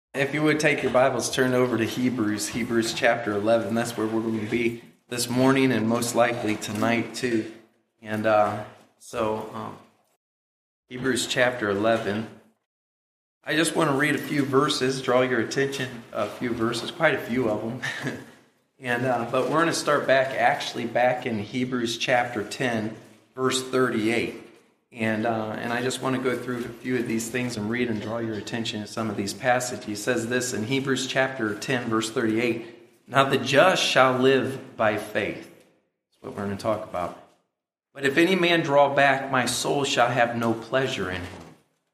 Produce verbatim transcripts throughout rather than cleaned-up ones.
If you would take your Bibles, turn over to Hebrews, Hebrews chapter eleven. That's where we're going to be this morning and most likely tonight too. And uh, so, um, Hebrews chapter eleven. I just want to read a few verses, draw your attention, a few verses, quite a few of them. and uh, But we're going to start back, actually back in Hebrews chapter ten, verse thirty-eight. And uh, and I just want to go through a few of these things and read and draw your attention to some of these passages. He says this in Hebrews chapter ten, verse thirty-eight. Now the just shall live by faith. That's what we're going to talk about. But if any man draw back, my soul shall have no pleasure in him.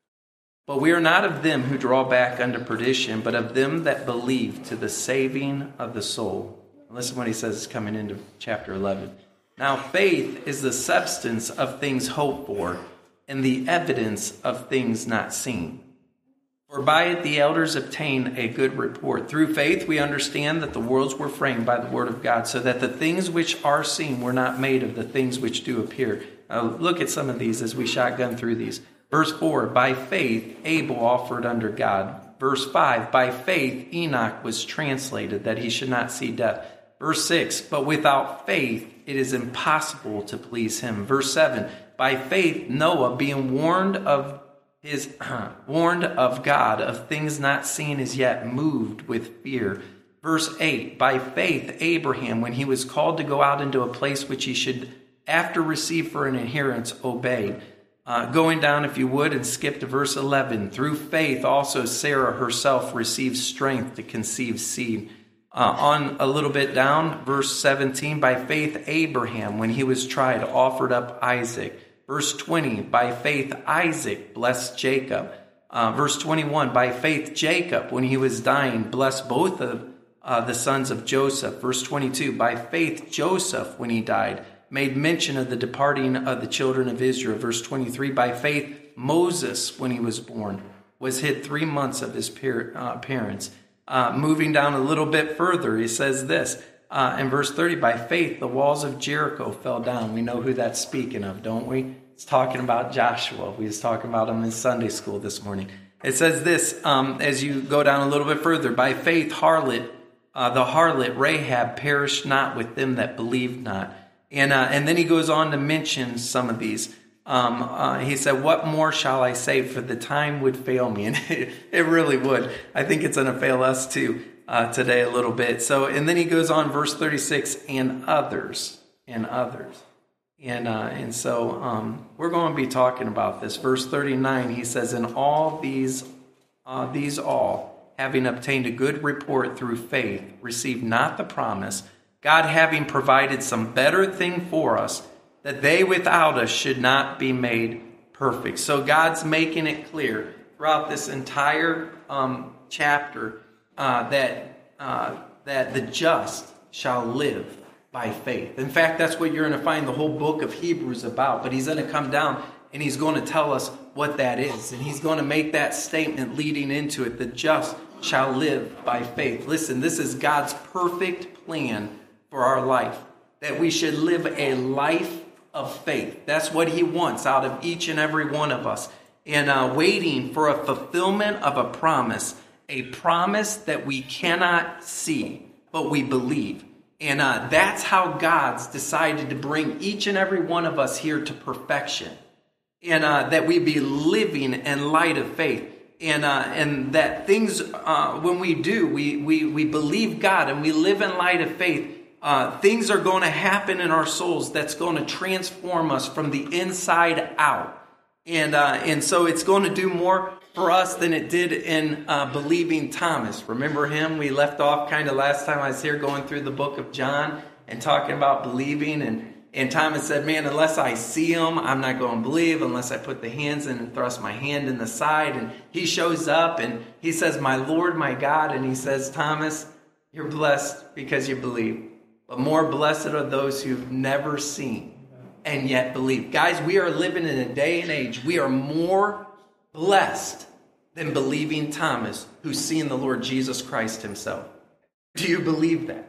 But we are not of them who draw back unto perdition, but of them that believe to the saving of the soul. And listen to what he says coming into chapter eleven. Now faith is the substance of things hoped for, and the evidence of things not seen. For by it the elders obtain a good report. Through faith we understand that the worlds were framed by the word of God, so that the things which are seen were not made of the things which do appear. Now look at some of these as we shotgun through these. Verse four, by faith Abel offered unto God. Verse five, by faith Enoch was translated, that he should not see death. Verse six, but without faith it is impossible to please him. Verse seven, by faith Noah, being warned of his warned of God of things not seen as yet, moved with fear. Verse eight, by faith Abraham, when he was called to go out into a place which he should after receive for an inheritance, obeyed. Uh, going down, if you would, and skip to verse eleven. Through faith also Sarah herself received strength to conceive seed. Uh, on a little bit down, verse seventeen, by faith Abraham, when he was tried, offered up Isaac. Verse twenty, by faith Isaac blessed Jacob. Uh, verse twenty-one, by faith Jacob, when he was dying, blessed both of uh, the sons of Joseph. Verse twenty-two, by faith Joseph, when he died, made mention of the departing of the children of Israel. Verse twenty-three, by faith Moses, when he was born, was hid three months of his par- uh, parents. Uh, moving down a little bit further, he says this, uh, in verse thirty, by faith the walls of Jericho fell down. We know who that's speaking of, don't we? It's talking about Joshua. We was talking about him in Sunday school this morning. It says this, um, as you go down a little bit further, by faith harlot, uh, the harlot Rahab perished not with them that believed not. And uh, and then he goes on to mention some of these. Um, uh, he said, what more shall I say, for the time would fail me? And it, it really would. I think it's going to fail us too uh, today a little bit. So, and then he goes on, verse thirty-six, and others, and others. And uh, and so um, we're going to be talking about this. Verse thirty-nine, he says, and all these, uh, these all, having obtained a good report through faith, received not the promise, God having provided some better thing for us, that they without us should not be made perfect. So God's making it clear throughout this entire um, chapter uh, that uh, that the just shall live by faith. In fact, that's what you're going to find the whole book of Hebrews about. But he's going to come down and he's going to tell us what that is. And he's going to make that statement leading into it. The just shall live by faith. Listen, this is God's perfect plan for our life. That we should live a life of faith. That's what he wants out of each and every one of us. And uh, waiting for a fulfillment of a promise. A promise that we cannot see, but we believe. And uh, that's how God's decided to bring each and every one of us here to perfection. And uh, that we be living in light of faith. And uh, and that things, uh, when we do, we, we, we believe God and we live in light of faith, Uh, things are going to happen in our souls that's going to transform us from the inside out. And uh, and so it's going to do more for us than it did in uh, believing Thomas. Remember him? We left off kind of last time I was here going through the book of John and talking about believing. And, and Thomas said, man, unless I see him, I'm not going to believe unless I put the hands in and thrust my hand in the side. And he shows up and he says, my Lord, my God. And he says, Thomas, you're blessed because you believe. But more blessed are those who've never seen and yet believe. Guys, we are living in a day and age. We are more blessed than believing Thomas, who's seen the Lord Jesus Christ himself. Do you believe that?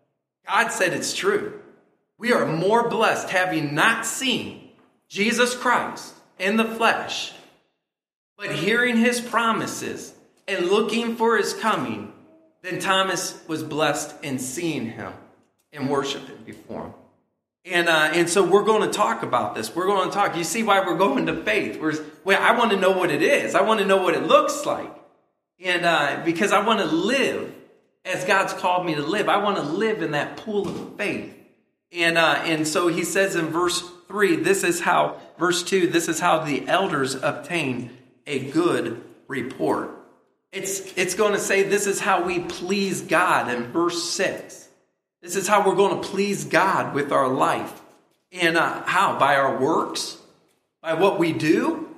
God said it's true. We are more blessed having not seen Jesus Christ in the flesh, but hearing his promises and looking for his coming, then Thomas was blessed in seeing him and worshiping before him. And uh, and so we're going to talk about this. We're going to talk. You see why we're going to faith. We're, well, I want to know what it is. I want to know what it looks like. And uh, because I want to live as God's called me to live. I want to live in that pool of faith. And uh, and so he says in verse three, this is how, verse two, this is how the elders obtain a good report. It's, it's going to say this is how we please God in verse six. This is how we're going to please God with our life. And uh, how? By our works? By what we do?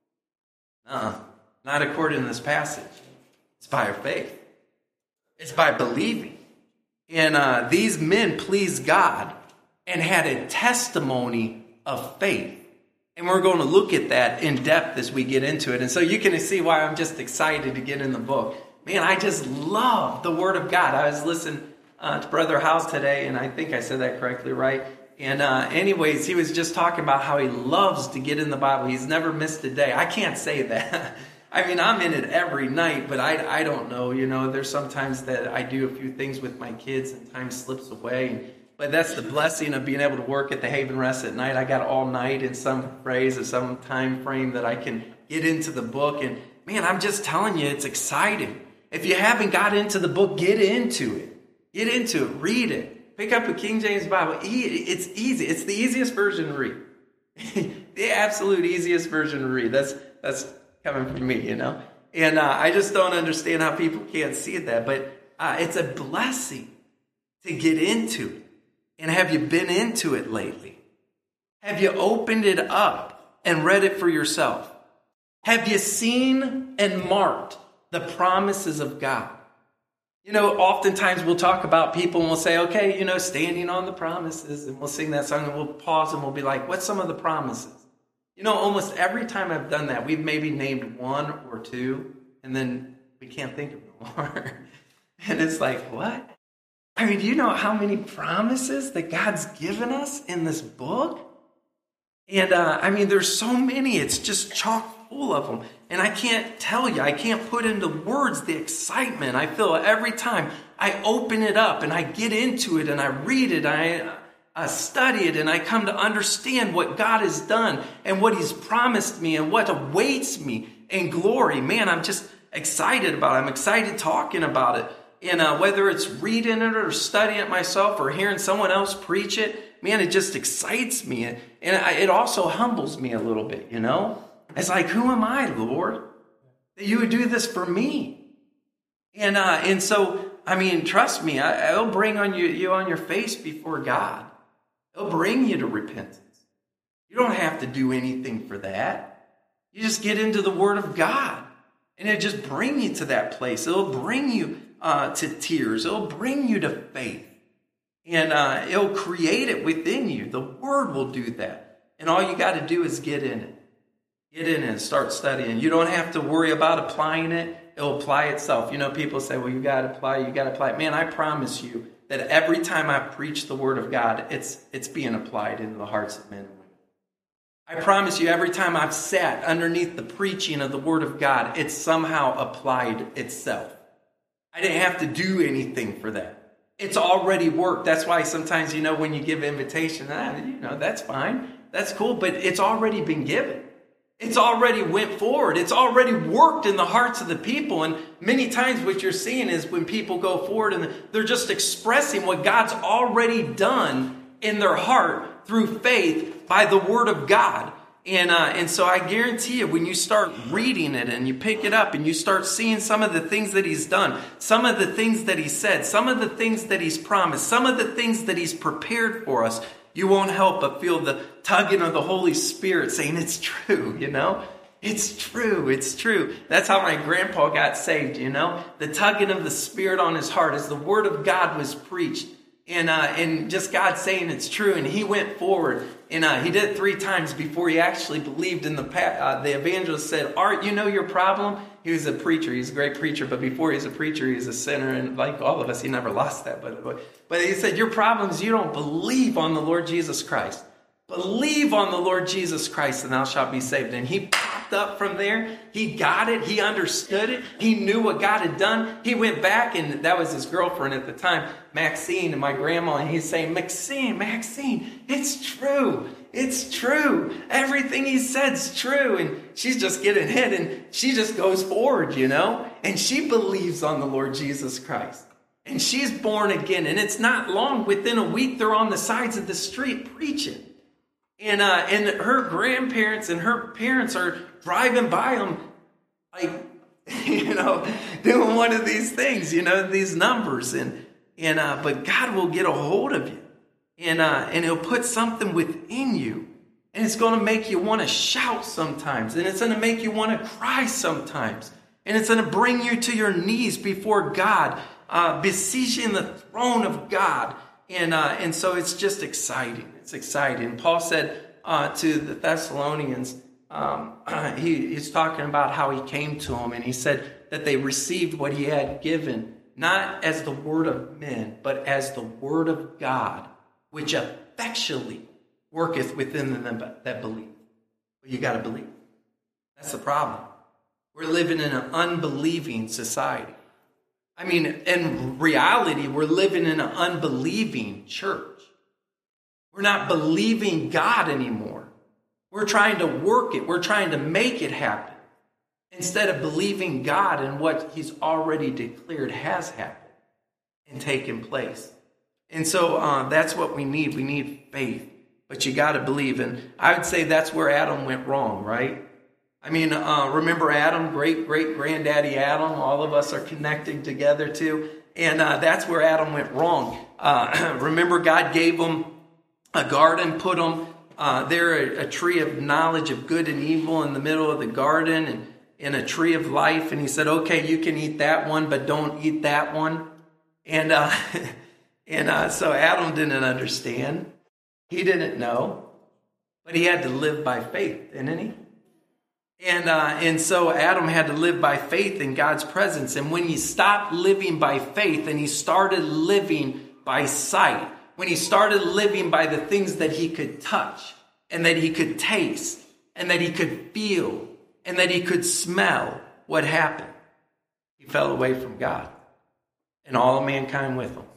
Uh-uh. Not according to this passage. It's by our faith. It's by believing. And uh, these men pleased God and had a testimony of faith. And we're going to look at that in depth as we get into it. And so you can see why I'm just excited to get in the book. Man, I just love the Word of God. I was listening Uh, to Brother House today, and I think I said that correctly, right? And uh, anyways, he was just talking about how he loves to get in the Bible. He's never missed a day. I can't say that. I mean, I'm in it every night, but I, I don't know. You know, there's sometimes that I do a few things with my kids and time slips away. But that's the blessing of being able to work at the Haven Rest at night. I got all night in some phrase or some time frame that I can get into the book. And man, I'm just telling you, it's exciting. If you haven't got into the book, get into it. Get into it. Read it. Pick up a King James Bible. It's easy. It's the easiest version to read. The absolute easiest version to read. That's that's coming from me, you know. And uh, I just don't understand how people can't see that. But uh, it's a blessing to get into it. And have you been into it lately? Have you opened it up and read it for yourself? Have you seen and marked the promises of God? You know, oftentimes we'll talk about people and we'll say, okay, you know, standing on the promises, and we'll sing that song and we'll pause and we'll be like, what's some of the promises? You know, almost every time I've done that, we've maybe named one or two, and then we can't think of no more. And it's like, what? I mean, do you know how many promises that God's given us in this book? And uh, I mean, there's so many, it's just chock full of them. And I can't tell you, I can't put into words the excitement I feel every time I open it up and I get into it and I read it, I, I study it, and I come to understand what God has done and what he's promised me and what awaits me in glory. Man, I'm just excited about it. I'm excited talking about it. And uh, whether it's reading it or studying it myself or hearing someone else preach it, man, it just excites me. And it also humbles me a little bit, you know? It's like, who am I, Lord, that you would do this for me? And uh, and so, I mean, trust me, I, it'll bring on you, you on your face before God. It'll bring you to repentance. You don't have to do anything for that. You just get into the Word of God, and it'll just bring you to that place. It'll bring you uh, to tears. It'll bring you to faith. And uh, it'll create it within you. The Word will do that. And all you got to do is get in it. Get in and start studying. You don't have to worry about applying it. It'll apply itself. You know, people say, well, you got to apply, you got to apply it. Man, I promise you that every time I preach the Word of God, it's it's being applied into the hearts of men and women. I promise you, every time I've sat underneath the preaching of the Word of God, it's somehow applied itself. I didn't have to do anything for that. It's already worked. That's why sometimes, you know, when you give invitation, ah, you know, that's fine. That's cool, but it's already been given. It's already went forward. It's already worked in the hearts of the people. And many times what you're seeing is when people go forward and they're just expressing what God's already done in their heart through faith by the Word of God. And uh, and so I guarantee you, when you start reading it and you pick it up and you start seeing some of the things that he's done, some of the things that he said, some of the things that he's promised, some of the things that he's prepared for us, you won't help but feel the tugging of the Holy Spirit saying it's true, you know? It's true, it's true. That's how my grandpa got saved, you know? The tugging of the Spirit on his heart as the Word of God was preached. And uh, and just God saying it's true. And he went forward. And uh, he did it three times before he actually believed in the uh, the evangelist said, Art, you know your problem? He was a preacher. He's a great preacher. But before he was a preacher, he was a sinner. And like all of us, he never lost that. But, but, but he said, your problem is you don't believe on the Lord Jesus Christ. Believe on the Lord Jesus Christ and thou shalt be saved. And he packed up from there. He got it. He understood it. He knew what God had done. He went back, and that was his girlfriend at the time, Maxine, and my grandma. And he's saying, Maxine, Maxine, it's true. It's true. Everything he said's true. And she's just getting hit, and she just goes forward, you know. And she believes on the Lord Jesus Christ. And she's born again. And it's not long. Within a week, they're on the sides of the street preaching. And uh, and her grandparents and her parents are driving by them, like, you know, doing one of these things, you know, these numbers. And and uh, but God will get a hold of you. And uh, and he'll put something within you. And it's going to make you want to shout sometimes. And it's going to make you want to cry sometimes. And it's going to bring you to your knees before God, uh, beseeching the throne of God. And uh, and so it's just exciting. It's exciting. Paul said uh, to the Thessalonians, um, he, he's talking about how he came to them. And he said that they received what he had given, not as the word of men, but as the word of God, which effectually worketh within them that believe. Well, you got to believe. That's the problem. We're living in an unbelieving society. I mean, in reality, we're living in an unbelieving church. We're not believing God anymore. We're trying to work it. We're trying to make it happen instead of believing God in what he's already declared has happened and taken place. And so uh, that's what we need. We need faith. But you got to believe. And I would say that's where Adam went wrong, right? I mean, uh, remember Adam, great, great granddaddy Adam. All of us are connecting together too. And uh, that's where Adam went wrong. Uh, remember, God gave him a garden, put him uh, there, a, a tree of knowledge of good and evil in the middle of the garden, and, and a tree of life. And he said, okay, you can eat that one, but don't eat that one. And, uh, and uh, so Adam didn't understand. He didn't know. But he had to live by faith, didn't he? And uh, and so Adam had to live by faith in God's presence. And when he stopped living by faith and he started living by sight, when he started living by the things that he could touch and that he could taste and that he could feel and that he could smell, what happened? He fell away from God and all of mankind with him.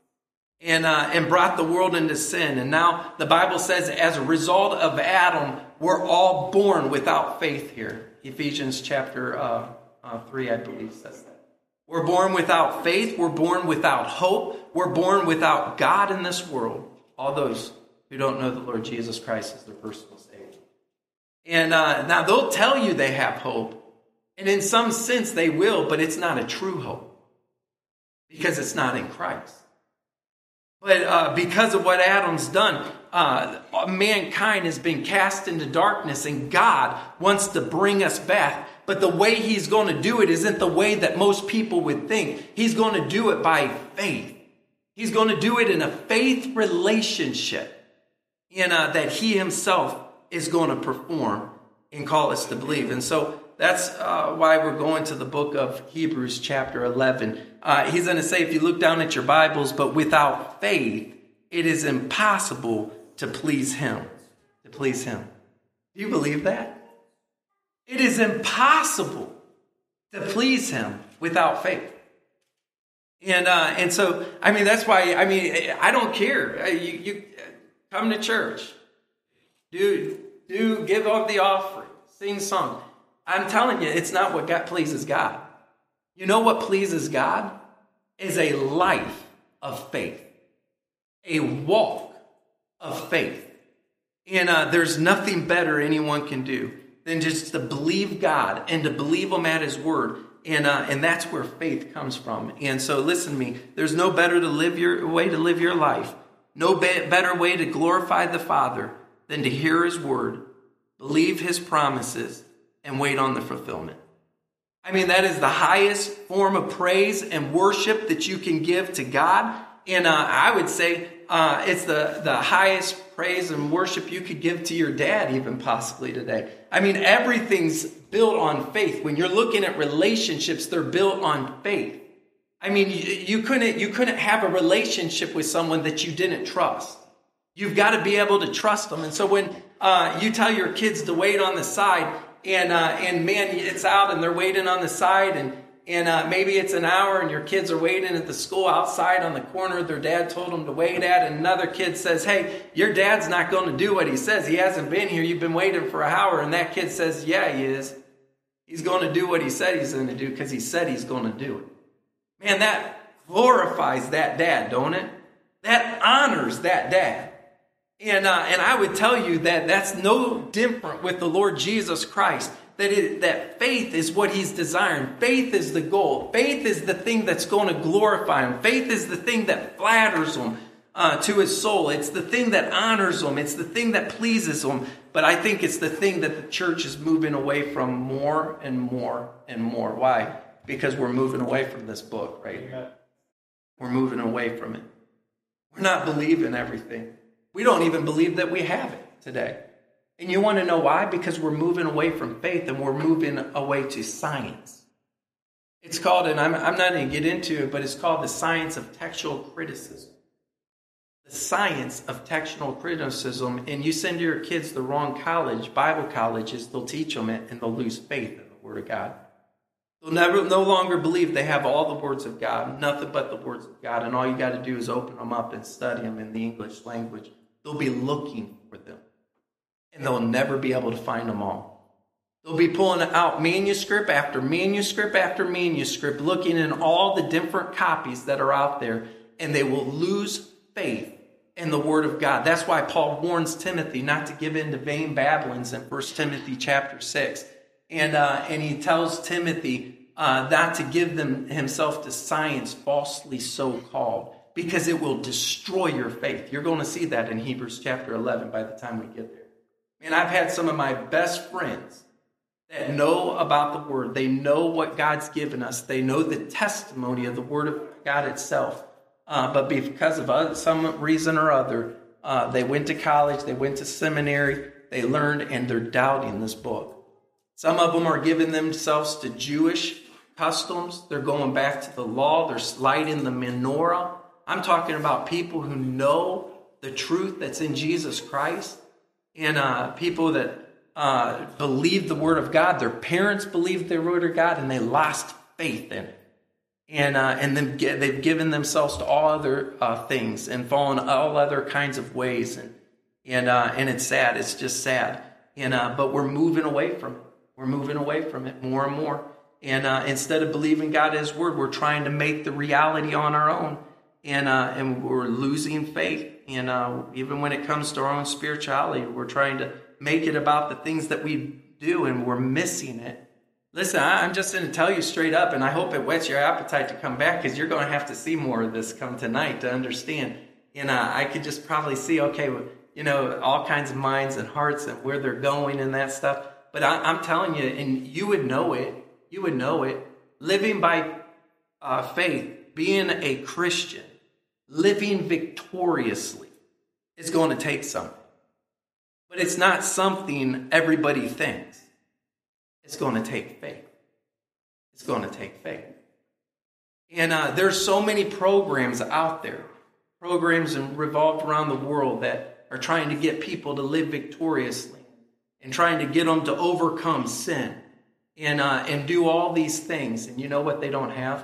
And uh, and brought the world into sin. And now the Bible says as a result of Adam, we're all born without faith here. Ephesians chapter uh, uh, three, I believe, says that. We're born without faith. We're born without hope. We're born without God in this world. All those who don't know the Lord Jesus Christ as their personal Savior. And uh, now they'll tell you they have hope. And in some sense they will, but it's not a true hope. Because it's not in Christ. But uh, because of what Adam's done, uh, mankind has been cast into darkness, and God wants to bring us back. But the way he's going to do it isn't the way that most people would think. He's going to do it by faith. He's going to do it in a faith relationship in, uh, that he himself is going to perform and call us to believe. And so that's uh, why we're going to the book of Hebrews chapter eleven. Uh, he's going to say, if you look down at your Bibles, but without faith, it is impossible to please him. To please him. Do you believe that? It is impossible to please him without faith. And uh, and so, I mean, that's why, I mean, I don't care. You, you come to church. Do, do give up the offering. Sing song. I'm telling you, it's not what God pleases God. You know what pleases God? Is a life of faith. A walk of faith. And uh, there's nothing better anyone can do than just to believe God and to believe him at his word. And uh, and that's where faith comes from. And so listen to me. There's no better to live your way to live your life. No be- better way to glorify the Father than to hear his word, believe his promises, and wait on the fulfillment. I mean, that is the highest form of praise and worship that you can give to God. And uh, I would say uh, it's the, the highest praise and worship you could give to your dad, even possibly today. I mean, everything's built on faith. When you're looking at relationships, they're built on faith. I mean, you, you couldn't you couldn't have a relationship with someone that you didn't trust. You've got to be able to trust them. And so when uh, you tell your kids to wait on the side, And uh, and man, it's out and they're waiting on the side, and and uh, maybe it's an hour and your kids are waiting at the school outside on the corner their dad told them to wait at, and another kid says, hey, your dad's not going to do what he says. He hasn't been here. You've been waiting for an hour. And that kid says, yeah, he is. He's going to do what he said he's going to do because he said he's going to do it. Man, that glorifies that dad, don't it? That honors that dad. And uh, and I would tell you that that's no different with the Lord Jesus Christ. That it, that faith is what he's desiring. Faith is the goal. Faith is the thing that's going to glorify him. Faith is the thing that flatters him uh, to his soul. It's the thing that honors him. It's the thing that pleases him. But I think it's the thing that the church is moving away from more and more and more. Why? Because we're moving away from this book right here. We're moving away from it. We're not believing everything. We don't even believe that we have it today. And you want to know why? Because we're moving away from faith and we're moving away to science. It's called, and I'm, I'm not going to get into it, but it's called the science of textual criticism. The science of textual criticism. And you send your kids the wrong college, Bible colleges, they'll teach them it and they'll lose faith in the Word of God. They'll never, no longer believe they have all the words of God, nothing but the words of God. And all you got to do is open them up and study them in the English language. They'll be looking for them. And they'll never be able to find them all. They'll be pulling out manuscript after manuscript after manuscript, looking in all the different copies that are out there. And they will lose faith in the Word of God. That's why Paul warns Timothy not to give in to vain babblings in First Timothy chapter six. And uh, and he tells Timothy uh, not to give them himself to science falsely so called, because it will destroy your faith. You're going to see that in Hebrews chapter eleven by the time we get there. And I've had some of my best friends that know about the Word. They know what God's given us. They know the testimony of the Word of God itself. Uh, but because of some reason or other, uh, they went to college, they went to seminary, they learned, and they're doubting this book. Some of them are giving themselves to Jewish customs. They're going back to the law. They're lighting the menorah. I'm talking about people who know the truth that's in Jesus Christ. And uh, people that uh, believe the Word of God. Their parents believed the Word of God and they lost faith in it. And uh, and then get, they've given themselves to all other uh, things and fallen all other kinds of ways. And and uh, and it's sad. It's just sad. And uh, but we're moving away from it. We're moving away from it more and more. And uh, instead of believing God His Word, we're trying to make the reality on our own. And uh, and we're losing faith. And uh, even when it comes to our own spirituality, we're trying to make it about the things that we do, and we're missing it. Listen, I'm just going to tell you straight up, and I hope it whets your appetite to come back, because you're going to have to see more of this come tonight to understand. And uh, I could just probably see, okay, you know, all kinds of minds and hearts and where they're going and that stuff. But I, I'm telling you, and you would know it, you would know it, living by uh, faith, being a Christian, living victoriously is going to take something. But it's not something everybody thinks. It's going to take faith. It's going to take faith. And uh, there's so many programs out there, programs revolved around the world that are trying to get people to live victoriously and trying to get them to overcome sin and uh, and do all these things. And you know what they don't have?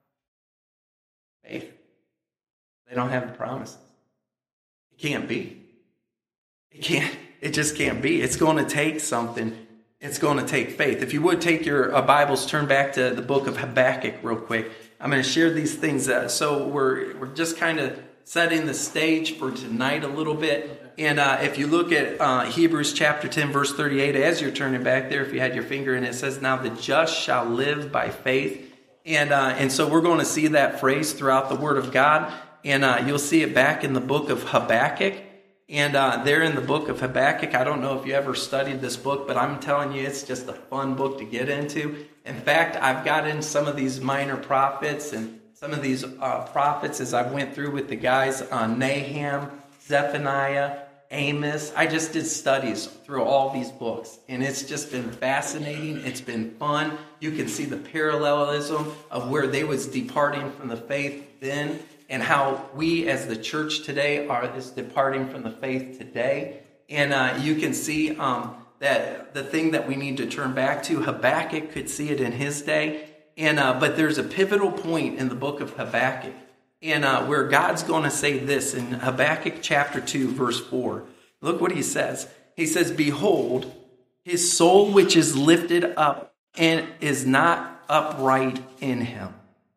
Faith. They don't have the promises. It can't be. It can't. It just can't be. It's going to take something. It's going to take faith. If you would take your uh, Bibles, turn back to the book of Habakkuk real quick. I'm going to share these things. Uh, so we're we're just kind of setting the stage for tonight a little bit. And uh, if you look at uh, Hebrews chapter ten, verse thirty-eight, as you're turning back there, if you had your finger in it, it says, "Now the just shall live by faith." And uh, and so we're going to see that phrase throughout the Word of God. And uh, you'll see it back in the book of Habakkuk. And uh, there in the book of Habakkuk, I don't know if you ever studied this book, but I'm telling you, it's just a fun book to get into. In fact, I've got in some of these minor prophets and some of these uh, prophets as I went through with the guys on Nahum, Zephaniah, Amos. I just did studies through all these books, and it's just been fascinating. It's been fun. You can see the parallelism of where they was departing from the faith then, and how we as the church today are is departing from the faith today. And uh, you can see um, that the thing that we need to turn back to. Habakkuk could see it in his day. And uh, but there's a pivotal point in the book of Habakkuk, and uh, where God's going to say this in Habakkuk chapter two, verse four. Look what he says. He says, "Behold, his soul which is lifted up and is not upright in him."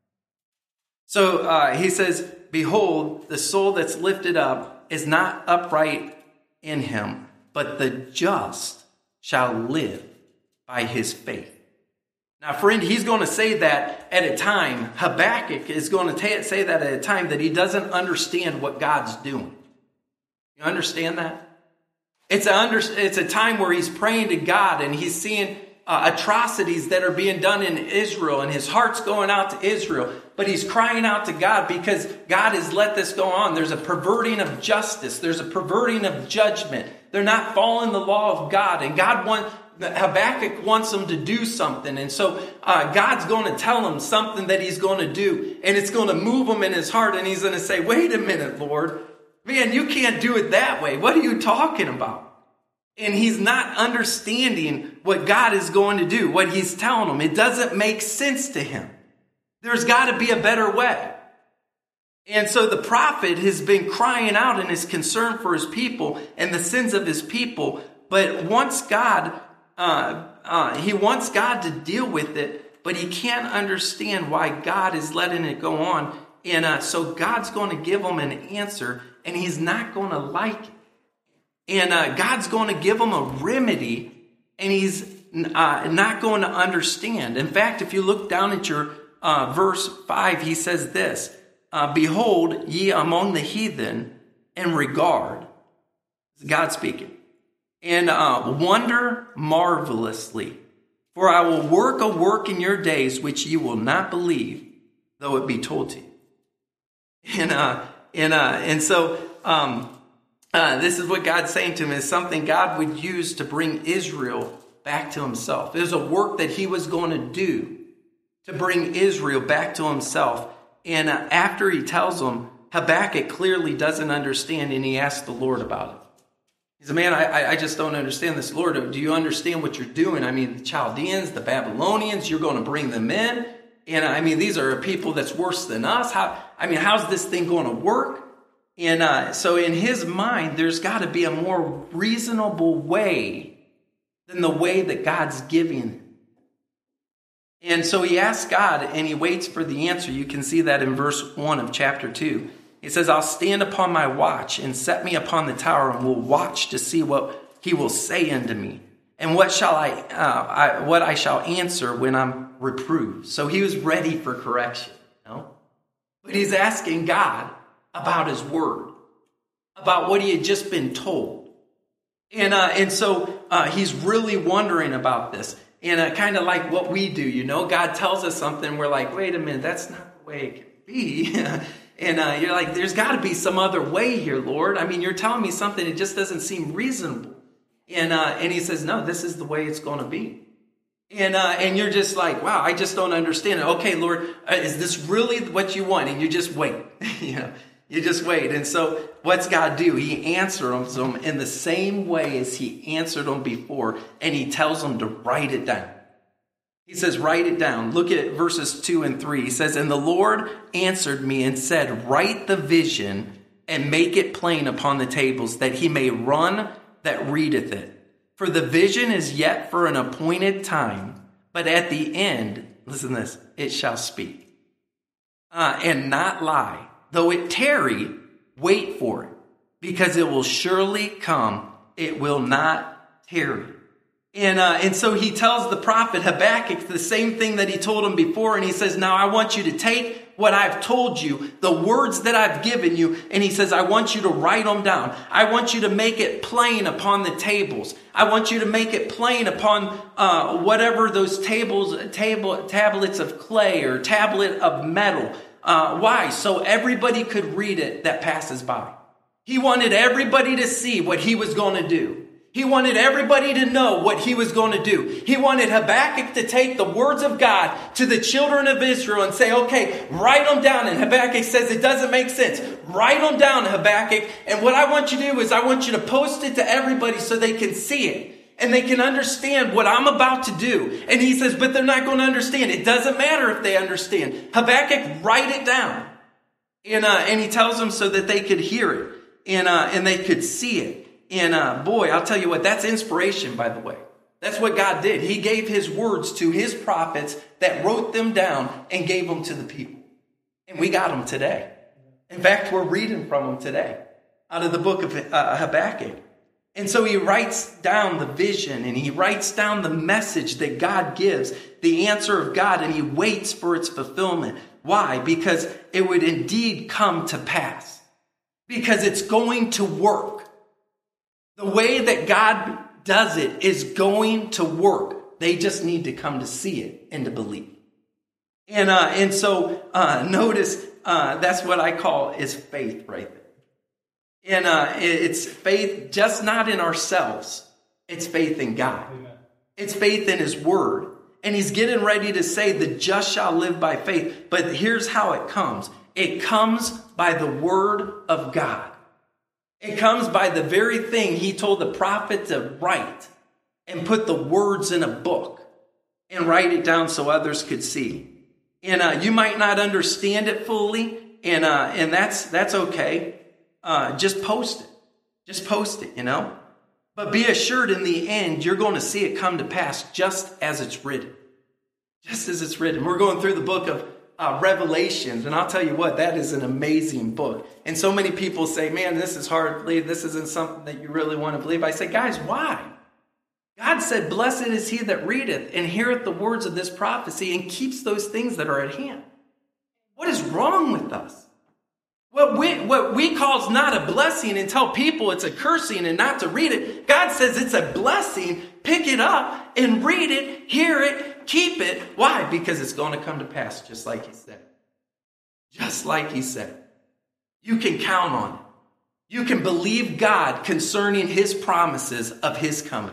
So uh, he says, "Behold, the soul that's lifted up is not upright in him, but the just shall live by his faith." Now, friend, he's going to say that at a time, Habakkuk is going to ta- say that at a time that he doesn't understand what God's doing. You understand that? It's a, under, it's a time where he's praying to God and he's seeing uh, atrocities that are being done in Israel, and his heart's going out to Israel, but he's crying out to God because God has let this go on. There's a perverting of justice. There's a perverting of judgment. They're not following the law of God, and God wants... Habakkuk wants him to do something. And so uh, God's going to tell him something that he's going to do. And it's going to move him in his heart. And he's going to say, wait a minute, Lord. Man, you can't do it that way. What are you talking about? And he's not understanding what God is going to do, what he's telling him. It doesn't make sense to him. There's got to be a better way. And so the prophet has been crying out in his concern for his people and the sins of his people. But once God... Uh, uh, he wants God to deal with it, but he can't understand why God is letting it go on. And uh, so God's going to give him an answer, and he's not going to like it. And uh, God's going to give him a remedy, and he's uh, not going to understand. In fact, if you look down at your uh, verse five, he says this, uh, "Behold, ye among the heathen, and regard." God speaking. "And uh, wonder marvelously, for I will work a work in your days which you will not believe, though it be told to you." And uh, and uh, and so um, uh, this is what God's saying to him, is something God would use to bring Israel back to himself. There's a work that he was going to do to bring Israel back to himself. And uh, after he tells them, Habakkuk clearly doesn't understand, and he asks the Lord about it. He said, man, I, I just don't understand this. Lord, do you understand what you're doing? I mean, the Chaldeans, the Babylonians, you're going to bring them in. And I mean, these are people that's worse than us. How, I mean, how's this thing going to work? And uh, so in his mind, there's got to be a more reasonable way than the way that God's giving. And so he asks God, and he waits for the answer. You can see that in verse one of chapter two. He says, "I'll stand upon my watch and set me upon the tower, and will watch to see what he will say unto me, and what shall I, uh, I what I shall answer when I'm reproved." So he was ready for correction, you know? But he's asking God about his word, about what he had just been told, and uh, and so uh, he's really wondering about this, and uh, kind of like what we do, you know? God tells us something, we're like, wait a minute, that's not the way it can be. And uh, you're like, there's got to be some other way here, Lord. I mean, you're telling me something that just doesn't seem reasonable. And uh, and he says, no, this is the way it's going to be. And uh, and you're just like, wow, I just don't understand it. Okay, Lord, uh, is this really what you want? And you just wait. you know, you just wait. And so what's God do? He answers them in the same way as he answered them before. And he tells them to write it down. He says, write it down. Look at verses two and three. He says, "And the Lord answered me and said, write the vision and make it plain upon the tables, that he may run that readeth it. For the vision is yet for an appointed time, but at the end," listen to this, "it shall speak, uh, and not lie. Though it tarry, wait for it, because it will surely come. It will not tarry." And uh, and so he tells the prophet Habakkuk the same thing that he told him before. And he says, now I want you to take what I've told you, the words that I've given you. And he says, I want you to write them down. I want you to make it plain upon the tables. I want you to make it plain upon uh, whatever those tables, table, tablets of clay or tablet of metal. Uh, why? So everybody could read it that passes by. He wanted everybody to see what he was going to do. He wanted everybody to know what he was going to do. He wanted Habakkuk to take the words of God to the children of Israel and say, okay, write them down. And Habakkuk says it doesn't make sense. Write them down, Habakkuk. And what I want you to do is I want you to post it to everybody so they can see it. and they can understand what I'm about to do. And he says, but they're not going to understand. It doesn't matter if they understand. Habakkuk, write it down. And, uh, and he tells them so that they could hear it and, uh, and they could see it. And uh, boy, I'll tell you what, that's inspiration, by the way. That's what God did. He gave his words to his prophets that wrote them down and gave them to the people. And we got them today. In fact, we're reading from them today out of the book of uh, Habakkuk. And so he writes down the vision and he writes down the message that God gives, the answer of God, and he waits for its fulfillment. Why? Because it would indeed come to pass. Because it's going to work. The way that God does it is going to work. They just need to come to see it and to believe. And uh, and so uh, notice uh, that's what I call is faith right there. And uh, it's faith just not in ourselves. It's faith in God. Amen. It's faith in his word. And he's getting ready to say the just shall live by faith. But here's how it comes. It comes by the word of God. It comes by the very thing he told the prophet to write and put the words in a book and write it down so others could see. And uh, you might not understand it fully, and uh, and that's that's okay. Uh, just post it. Just post it, you know. But be assured in the end, you're going to see it come to pass just as it's written. Just as it's written. We're going through the book of uh, Revelations, and I'll tell you what, that is an amazing book. And so many people say, man, this is hard to believe. This isn't something that you really want to believe. I say, guys, why? God said, blessed is he that readeth and heareth the words of this prophecy and keeps those things that are at hand. What is wrong with us? What we, what we call is not a blessing and tell people it's a cursing and not to read it. God says it's a blessing. Pick it up and read it, hear it, keep it. Why? Because it's going to come to pass just like he said. Just like he said. You can count on it. You can believe God concerning his promises of his coming.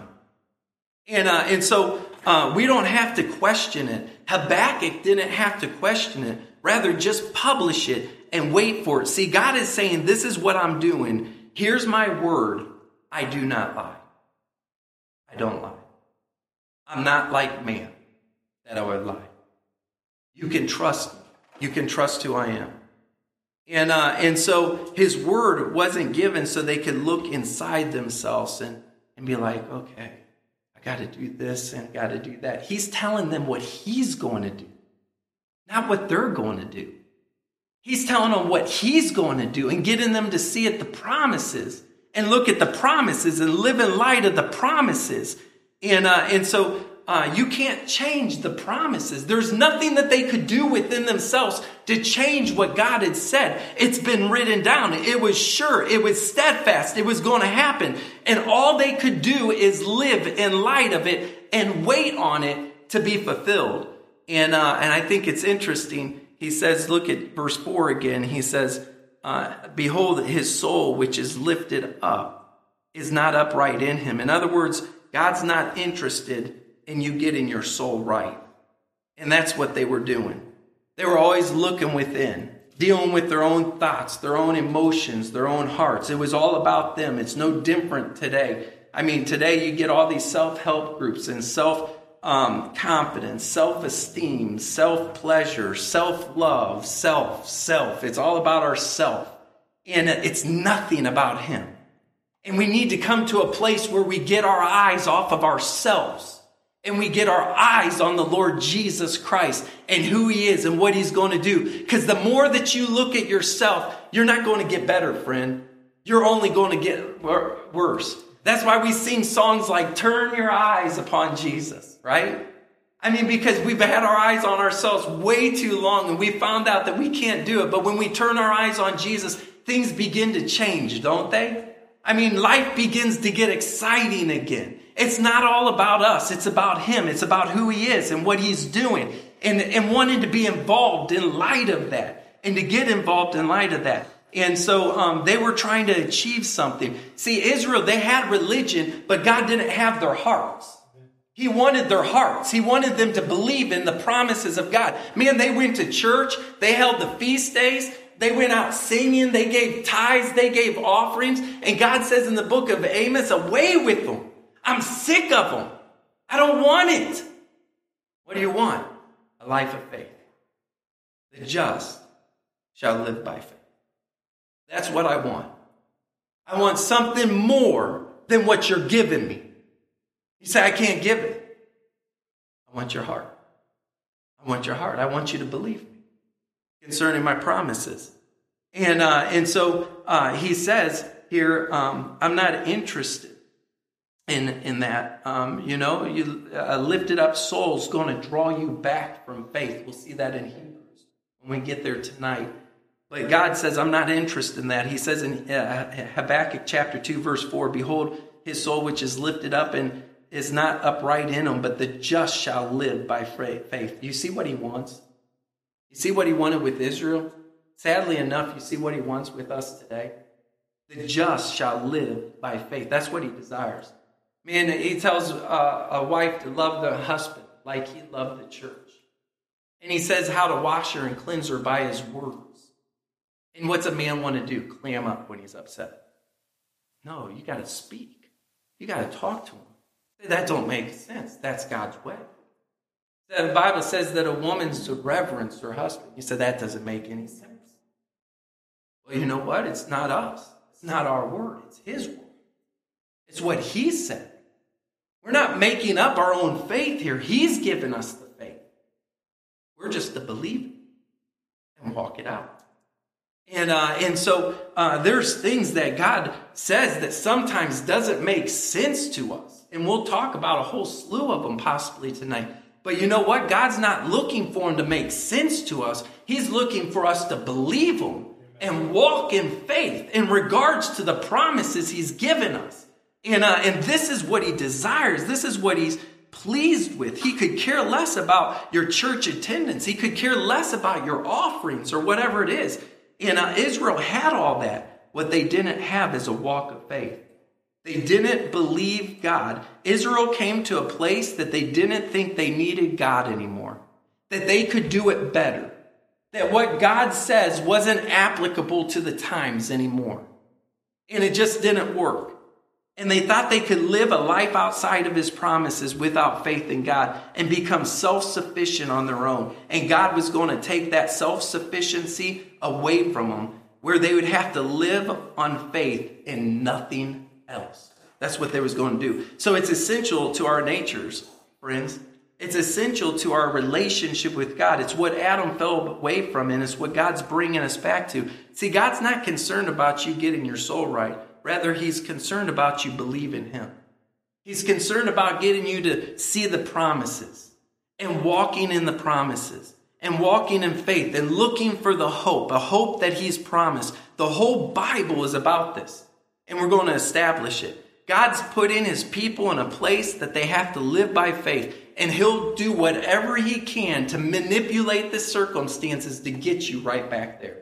And uh, and so uh, we don't have to question it. Habakkuk didn't have to question it. Rather, just publish it and wait for it. See, God is saying, this is what I'm doing. Here's my word. I do not lie. I don't lie. I'm not like man that I would lie. You can trust me. You can trust who I am. And uh, and so his word wasn't given so they could look inside themselves and, and be like, okay, I got to do this and I got to do that. He's telling them what he's going to do, not what they're going to do. He's telling them what he's going to do and getting them to see at the promises and look at the promises and live in light of the promises. And uh, and so uh, you can't change the promises. There's nothing that they could do within themselves to change what God had said. It's been written down. It was sure. It was steadfast. It was going to happen. And all they could do is live in light of it and wait on it to be fulfilled. And uh, and I think it's interesting. He says, look at verse four again. He says, uh, behold, his soul, which is lifted up, is not upright in him. In other words, God's not interested in you getting your soul right. And that's what they were doing. They were always looking within, dealing with their own thoughts, their own emotions, their own hearts. It was all about them. It's no different today. I mean, today you get all these self-help groups and self Um, confidence, self-esteem, self-pleasure, self-love, self, self. It's all about ourself. And it's nothing about him. And we need to come to a place where we get our eyes off of ourselves and we get our eyes on the Lord Jesus Christ and who he is and what he's going to do. Because the more that you look at yourself, you're not going to get better, friend. You're only going to get wor- worse. That's why we sing songs like Turn Your Eyes Upon Jesus, right? I mean, because we've had our eyes on ourselves way too long and we found out that we can't do it. But when we turn our eyes on Jesus, things begin to change, don't they? I mean, life begins to get exciting again. It's not all about us. It's about him. It's about who he is and what he's doing and, and wanting to be involved in light of that and to get involved in light of that. And so um, they were trying to achieve something. See, Israel, they had religion, but God didn't have their hearts. He wanted their hearts. He wanted them to believe in the promises of God. Man, they went to church. They held the feast days. They went out singing. They gave tithes. They gave offerings. And God says in the book of Amos, away with them. I'm sick of them. I don't want it. What do you want? A life of faith. The just shall live by faith. That's what I want. I want something more than what you're giving me. You say, I can't give it. I want your heart. I want your heart. I want you to believe me concerning my promises. And uh, and so uh, he says here, um, I'm not interested in, in that. Um, you know, you uh, lifted up soul's going to draw you back from faith. We'll see that in Hebrews when we get there tonight. But God says, I'm not interested in that. He says in uh, Habakkuk chapter two, verse four, behold, his soul which is lifted up and is not upright in him, but the just shall live by faith. You see what he wants? You see what he wanted with Israel? Sadly enough, you see what he wants with us today? The just shall live by faith. That's what he desires. Man, he tells uh, a wife to love the husband like he loved the church. And he says how to wash her and cleanse her by his words. And what's a man want to do? Clam up when he's upset? No, you got to speak. You got to talk to him. That don't make sense. That's God's way. The Bible says that a woman's to reverence her husband. You said that doesn't make any sense. Well, you know what? It's not us. It's not our word. It's his word. It's what he said. We're not making up our own faith here. He's given us the faith. We're just to believe it and walk it out. And uh, and so uh, there's things that God says that sometimes doesn't make sense to us. And we'll talk about a whole slew of them possibly tonight. But you know what? God's not looking for them to make sense to us. He's looking for us to believe them and walk in faith in regards to the promises he's given us. And, uh, and this is what he desires. This is what he's pleased with. He could care less about your church attendance. He could care less about your offerings or whatever it is. And uh, Israel had all that. What they didn't have is a walk of faith. They didn't believe God. Israel came to a place that they didn't think they needed God anymore. That they could do it better. That what God says wasn't applicable to the times anymore. And it just didn't work. And they thought they could live a life outside of his promises without faith in God and become self-sufficient on their own. And God was going to take that self-sufficiency away from them, where they would have to live on faith and nothing else. That's what they was going to do. So it's essential to our natures, friends. It's essential to our relationship with God. It's what Adam fell away from, and it's what God's bringing us back to. See, God's not concerned about you getting your soul right. Rather, he's concerned about you believing him. He's concerned about getting you to see the promises and walking in the promises and walking in faith and looking for the hope, a hope that he's promised. The whole Bible is about this, and we're going to establish it. God's put in his people in a place that they have to live by faith, and he'll do whatever he can to manipulate the circumstances to get you right back there.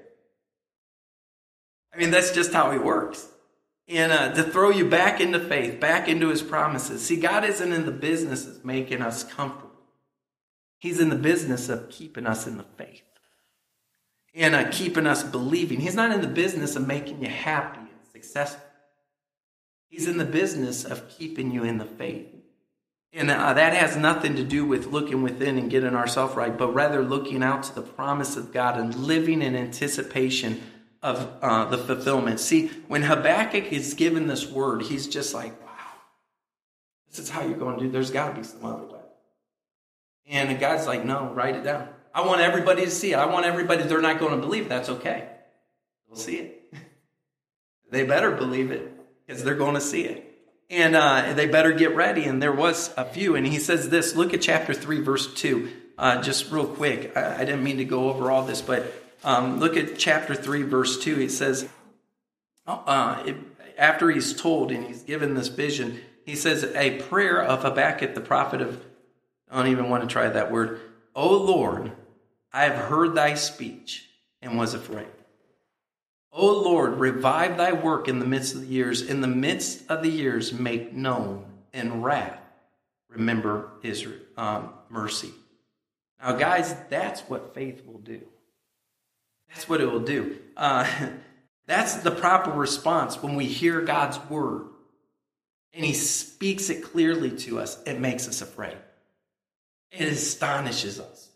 I mean, that's just how he works. And uh, to throw you back into faith, back into his promises. See, God isn't in the business of making us comfortable. He's in the business of keeping us in the faith. And uh, keeping us believing. He's not in the business of making you happy and successful. He's in the business of keeping you in the faith. And uh, that has nothing to do with looking within and getting ourselves right, but rather looking out to the promise of God and living in anticipation of uh, the fulfillment. See, when Habakkuk is given this word, he's just like, wow, this is how you're going to do. There's got to be some other way. And God's like, no, write it down. I want everybody to see it. I want everybody, they're not going to believe. That's okay. They'll see it. They better believe it because they're going to see it. And uh, they better get ready. And there was a few. And he says this, look at chapter three, verse two, uh, just real quick. I, I didn't mean to go over all this, but Um, look at chapter three, verse two. It says, uh, it, after he's told and he's given this vision, he says, a prayer of Habakkuk, the prophet of, I don't even want to try that word. O Lord, I have heard thy speech and was afraid. O Lord, revive thy work in the midst of the years. In the midst of the years, make known in wrath. Remember Israel, um, mercy. Now, guys, that's what faith will do. That's what it will do. Uh, that's the proper response when we hear God's word and he speaks it clearly to us, it makes us afraid. It astonishes us.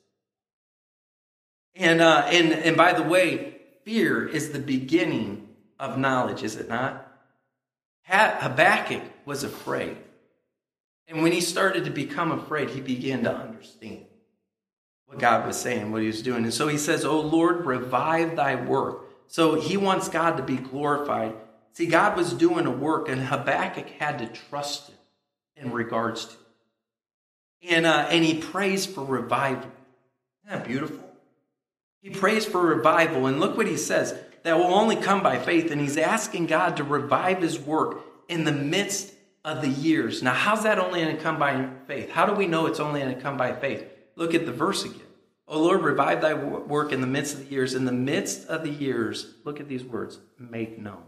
And, uh, and, and by the way, fear is the beginning of knowledge, is it not? Habakkuk was afraid. And when he started to become afraid, he began to understand what God was saying, what he was doing. And so he says, "O Lord, revive thy work." So he wants God to be glorified. See, God was doing a work, and Habakkuk had to trust him in regards to it. And, uh, and he prays for revival. Isn't that beautiful? He prays for revival, and look what he says. That will only come by faith, and he's asking God to revive his work in the midst of the years. Now, how's that only going to come by faith? How do we know it's only going to come by faith? Look at the verse again. "O Lord, revive thy work in the midst of the years." In the midst of the years, look at these words, make known.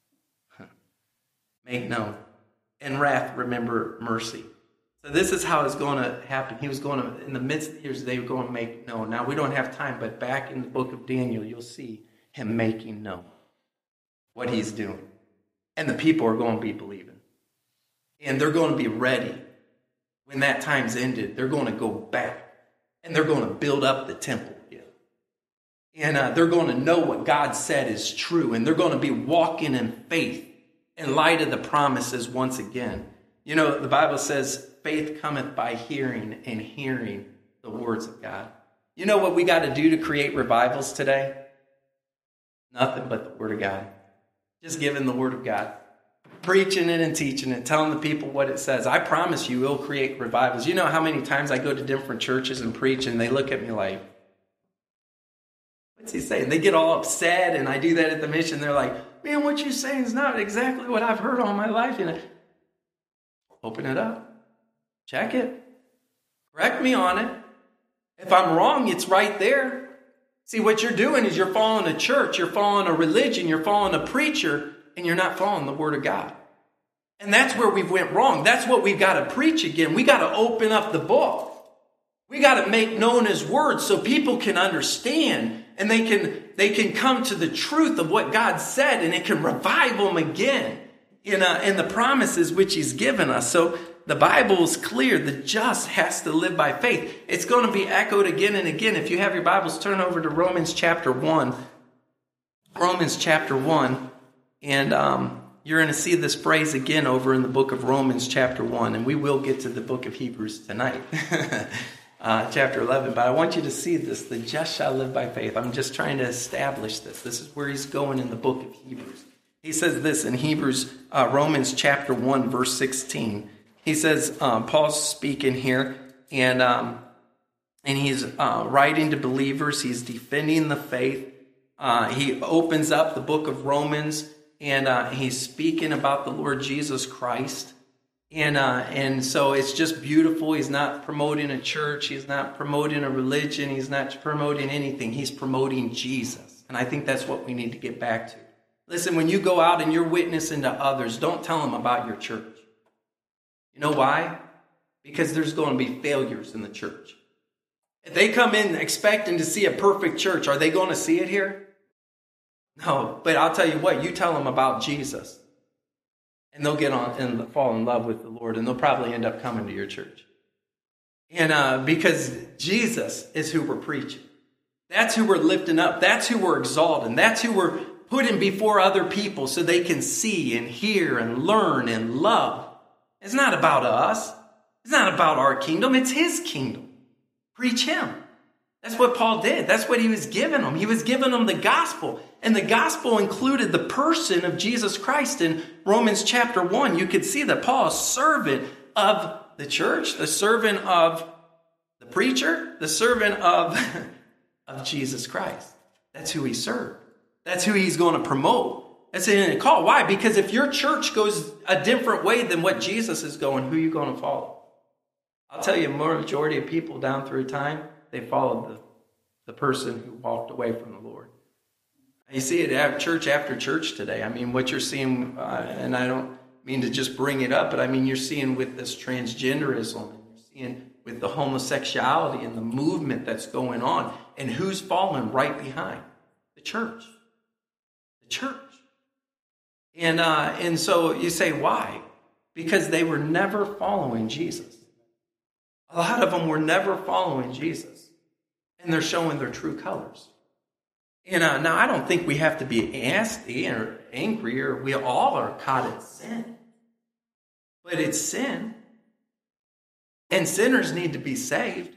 Make known. In wrath, remember mercy. So this is how it's going to happen. He was going to, in the midst of the years, they were going to make known. Now, we don't have time, but back in the book of Daniel, you'll see him making known what he's doing. And the people are going to be believing. And they're going to be ready. When that time's ended, they're going to go back. And they're going to build up the temple again. And uh, they're going to know what God said is true. And they're going to be walking in faith in light of the promises once again. You know, the Bible says, faith cometh by hearing, and hearing the words of God. You know what we got to do to create revivals today? Nothing but the Word of God. Just giving the Word of God. Preaching it and teaching it, telling the people what it says. I promise you, it'll create revivals. You know how many times I go to different churches and preach, and they look at me like, what's he saying? They get all upset, and I do that at the mission. They're like, man, what you're saying is not exactly what I've heard all my life. You know, open it up. Check it. Correct me on it. If I'm wrong, it's right there. See, what you're doing is you're following a church, you're following a religion, you're following a preacher, and you're not following the Word of God. And that's where we went wrong. That's what we've got to preach again. We got to open up the book. We got to make known His Word so people can understand, and they can they can come to the truth of what God said, and it can revive them again in, uh, in the promises which He's given us. So the Bible is clear. The just has to live by faith. It's going to be echoed again and again. If you have your Bibles, turn over to Romans chapter one. Romans chapter one. And um, you're going to see this phrase again over in the book of Romans chapter one. And we will get to the book of Hebrews tonight, uh, chapter eleven. But I want you to see this. The just shall live by faith. I'm just trying to establish this. This is where he's going in the book of Hebrews. He says this in Hebrews, uh, Romans chapter one, verse sixteen. He says, um, Paul's speaking here, and um, and he's uh, writing to believers. He's defending the faith. Uh, he opens up the book of Romans, and uh, he's speaking about the Lord Jesus Christ. And uh, and so it's just beautiful. He's not promoting a church. He's not promoting a religion. He's not promoting anything. He's promoting Jesus. And I think that's what we need to get back to. Listen, when you go out and you're witnessing to others, don't tell them about your church. You know why? Because there's going to be failures in the church. If they come in expecting to see a perfect church, are they going to see it here? No, but I'll tell you what, you tell them about Jesus, and they'll get on and fall in love with the Lord, and they'll probably end up coming to your church. And uh, because Jesus is who we're preaching. That's who we're lifting up. That's who we're exalting. That's who we're putting before other people so they can see and hear and learn and love. It's not about us. It's not about our kingdom. It's His kingdom. Preach Him. That's what Paul did. That's what he was giving them. He was giving them the gospel. And the gospel included the person of Jesus Christ. In Romans chapter one, you could see that Paul is servant of the church, the servant of the preacher, the servant of, of Jesus Christ. That's who he served. That's who he's going to promote. That's in a call. Why? Because if your church goes a different way than what Jesus is going, who are you going to follow? I'll tell you, more majority of people down through time, they followed the, the person who walked away from the Lord. You see it at church after church today. I mean, what you're seeing, uh, and I don't mean to just bring it up, but I mean, you're seeing with this transgenderism, and you're seeing with the homosexuality and the movement that's going on, and who's falling right behind? The church. The church. And uh, and so you say, why? because they were never following Jesus. A lot of them were never following Jesus. And they're showing their true colors. And uh, now, I don't think we have to be nasty or angry, or we all are caught in sin. But it's sin. And sinners need to be saved.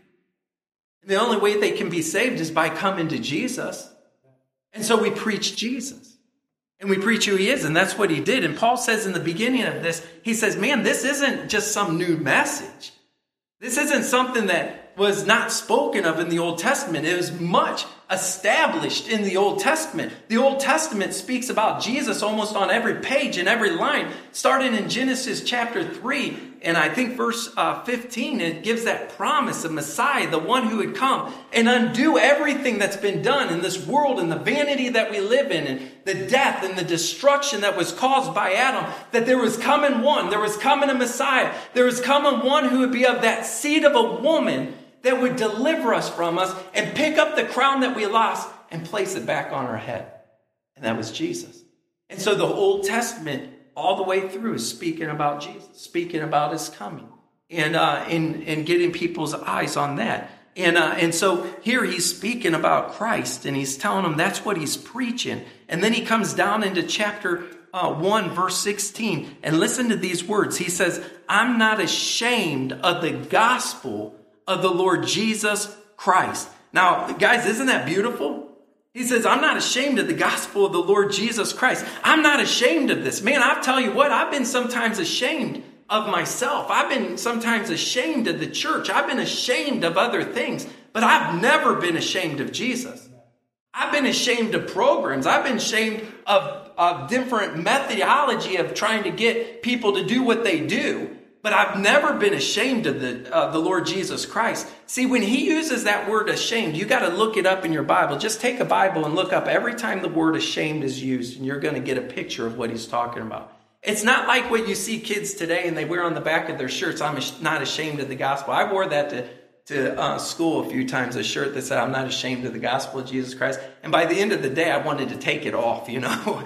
And the only way they can be saved is by coming to Jesus. And so we preach Jesus. And we preach who he is, and that's what he did. And Paul says in the beginning of this, he says, man, this isn't just some new message. This isn't something that was not spoken of in the Old Testament. It was much established in the Old Testament. The Old Testament speaks about Jesus almost on every page and every line, starting in Genesis chapter three. And I think verse uh, fifteen, it gives that promise of Messiah, the one who would come and undo everything that's been done in this world and the vanity that we live in and the death and the destruction that was caused by Adam, that there was coming one, there was coming a Messiah, there was coming one who would be of that seed of a woman that would deliver us from us and pick up the crown that we lost and place it back on our head. And that was Jesus. And so the Old Testament all the way through is speaking about Jesus, speaking about his coming, and uh, and, and getting people's eyes on that. And uh, and so here he's speaking about Christ, and he's telling them that's what he's preaching. And then he comes down into chapter uh, one, verse sixteen, and listen to these words. He says, I'm not ashamed of the gospel of the Lord Jesus Christ. Now, guys, isn't that beautiful? He says, I'm not ashamed of the gospel of the Lord Jesus Christ. I'm not ashamed of this. Man, I'll tell you what, I've been sometimes ashamed of myself. I've been sometimes ashamed of the church. I've been ashamed of other things, but I've never been ashamed of Jesus. I've been ashamed of programs. I've been ashamed of, of different methodology of trying to get people to do what they do. But I've never been ashamed of the, uh, the Lord Jesus Christ. See, when he uses that word ashamed, you got to look it up in your Bible. Just take a Bible and look up every time the word ashamed is used, and you're going to get a picture of what he's talking about. It's not like what you see kids today and they wear on the back of their shirts, I'm not ashamed of the gospel. I wore that to, to uh, school a few times, a shirt that said, I'm not ashamed of the gospel of Jesus Christ. And by the end of the day, I wanted to take it off, you know.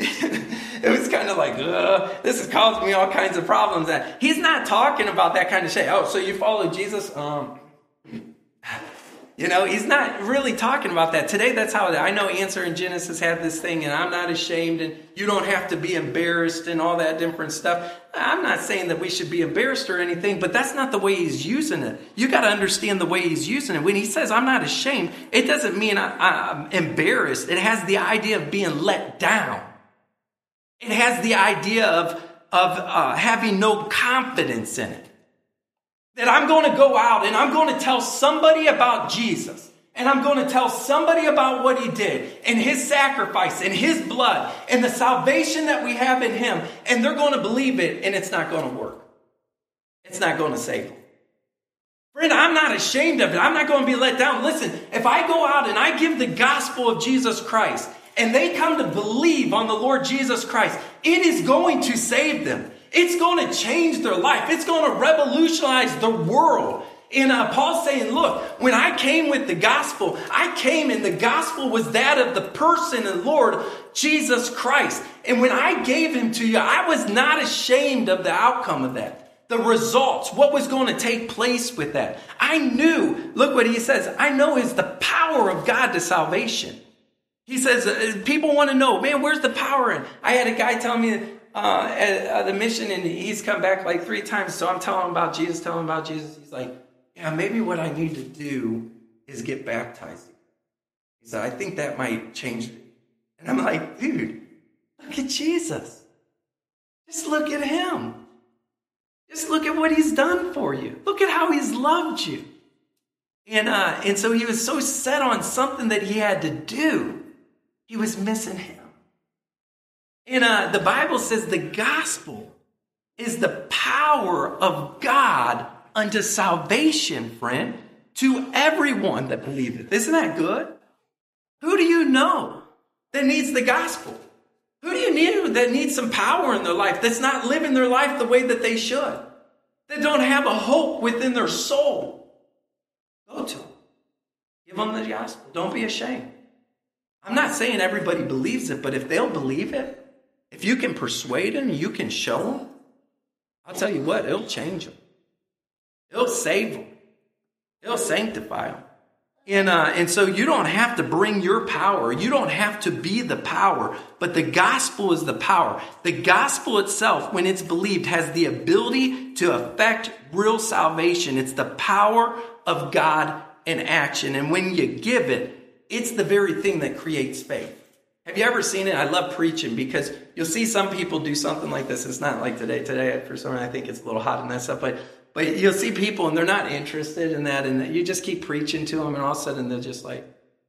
It was kind of like, ugh, this has caused me all kinds of problems. And he's not talking about that kind of shit. Oh, so you follow Jesus? Um, you know, he's not really talking about that. Today, that's how, I know Answer in Genesis had this thing, and I'm not ashamed, and you don't have to be embarrassed and all that different stuff. I'm not saying that we should be embarrassed or anything, but that's not the way he's using it. You got to understand the way he's using it. When he says, I'm not ashamed, it doesn't mean I, I'm embarrassed. It has the idea of being let down. It has the idea of, of uh, having no confidence in it. That I'm going to go out and I'm going to tell somebody about Jesus. And I'm going to tell somebody about what he did and his sacrifice and his blood and the salvation that we have in him. And they're going to believe it, and it's not going to work. It's not going to save them. Friend, I'm not ashamed of it. I'm not going to be let down. Listen, if I go out and I give the gospel of Jesus Christ, and they come to believe on the Lord Jesus Christ, it is going to save them. It's going to change their life. It's going to revolutionize the world. And uh, Paul's saying, look, when I came with the gospel, I came and the gospel was that of the person and Lord Jesus Christ. And when I gave him to you, I was not ashamed of the outcome of that. The results, what was going to take place with that. I knew, look what he says, I know is the power of God to salvation. He says, uh, people want to know, man, where's the power in? I had a guy tell me uh, at, at the mission, and he's come back like three times. So I'm telling him about Jesus, telling him about Jesus. He's like, yeah, maybe what I need to do is get baptized. He said, I think that might change me. And I'm like, dude, look at Jesus. Just look at him. Just look at what he's done for you. Look at how he's loved you. And, uh, and so he was so set on something that he had to do. He was missing him. And uh, the Bible says the gospel is the power of God unto salvation, friend, to everyone that believeth. Isn't that good? Who do you know that needs the gospel? Who do you know that needs some power in their life, that's not living their life the way that they should, that don't have a hope within their soul? Go to them. Give them the gospel. Don't be ashamed. I'm not saying everybody believes it, but if they'll believe it, if you can persuade them, you can show them, I'll tell you what, it'll change them. It'll save them. It'll sanctify them. And, uh, and so you don't have to bring your power. You don't have to be the power. But the gospel is the power. The gospel itself, when it's believed, has the ability to affect real salvation. It's the power of God in action. And when you give it, it's the very thing that creates faith. Have you ever seen it? I love preaching because you'll see some people do something like this. It's not like today. Today, for some reason, I think it's a little hot and that stuff. But But you'll see people and they're not interested in that. And you just keep preaching to them and all of a sudden they're just like,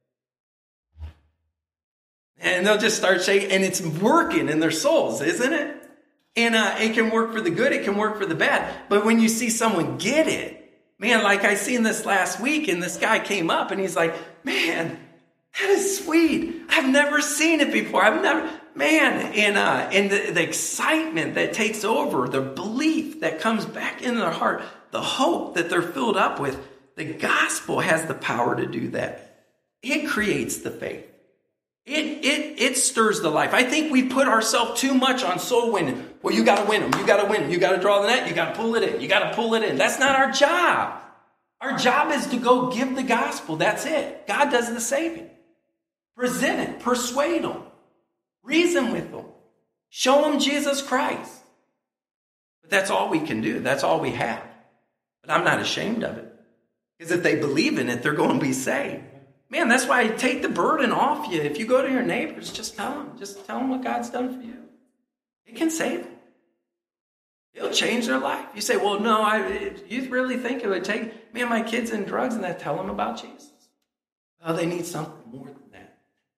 and they'll just start shaking. And it's working in their souls, isn't it? And uh, it can work for the good. It can work for the bad. But when you see someone get it, man, like I seen this last week and this guy came up and he's like, man, that is sweet. I've never seen it before. I've never... Man, and uh, and the, the excitement that takes over, the belief that comes back into their heart, the hope that they're filled up with, the gospel has the power to do that. It creates the faith. It it it stirs the life. I think we put ourselves too much on soul winning. Well, you got to win them. You got to win them. You got to draw the net. You got to pull it in. You got to pull it in. That's not our job. Our job is to go give the gospel. That's it. God does the saving. Present it. Persuade them. Reason with them. Show them Jesus Christ. But that's all we can do. That's all we have. But I'm not ashamed of it. Because if they believe in it, they're going to be saved. Man, that's why I take the burden off you. If you go to your neighbors, just tell them. Just tell them what God's done for you. It can save them. It'll change their life. You say, well, no, I, you really think it would take, man, my kid's in drugs and I tell them about Jesus. Oh, they need something more than that.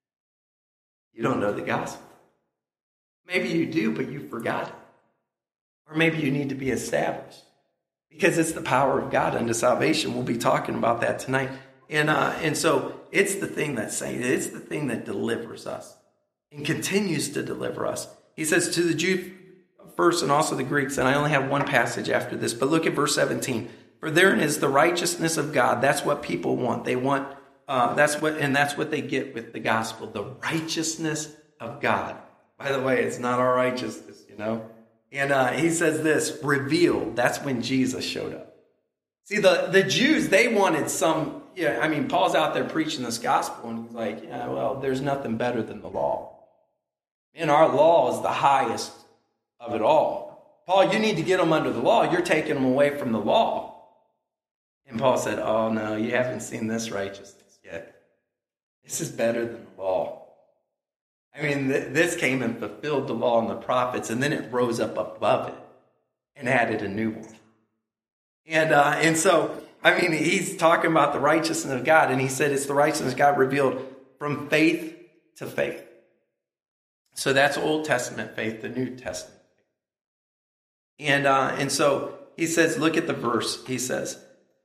You don't know the gospel. Maybe you do, but you forgot it. Or maybe you need to be established. Because it's the power of God unto salvation. We'll be talking about that tonight. And uh, and so it's the thing that saves. It's the thing that delivers us and continues to deliver us. He says to the Jew first and also the Greeks, and I only have one passage after this, but look at verse seventeen. For therein is the righteousness of God. That's what people want. They want, uh, that's what, and that's what they get with the gospel, the righteousness of God. By the way, it's not our righteousness, you know. And uh, he says this, revealed. That's when Jesus showed up. See, the, the Jews, they wanted some, yeah, I mean, Paul's out there preaching this gospel, and he's like, yeah, well, there's nothing better than the law. And our law is the highest of it all. Paul, you need to get them under the law. You're taking them away from the law. And Paul said, oh, no, you haven't seen this righteousness yet. This is better than the law. I mean, th- this came and fulfilled the law and the prophets, and then it rose up above it and added a new one. And uh, and so, I mean, he's talking about the righteousness of God, and he said it's the righteousness of God revealed from faith to faith. So that's Old Testament faith, the New Testament faith. And, uh, and so he says, look at the verse. He says,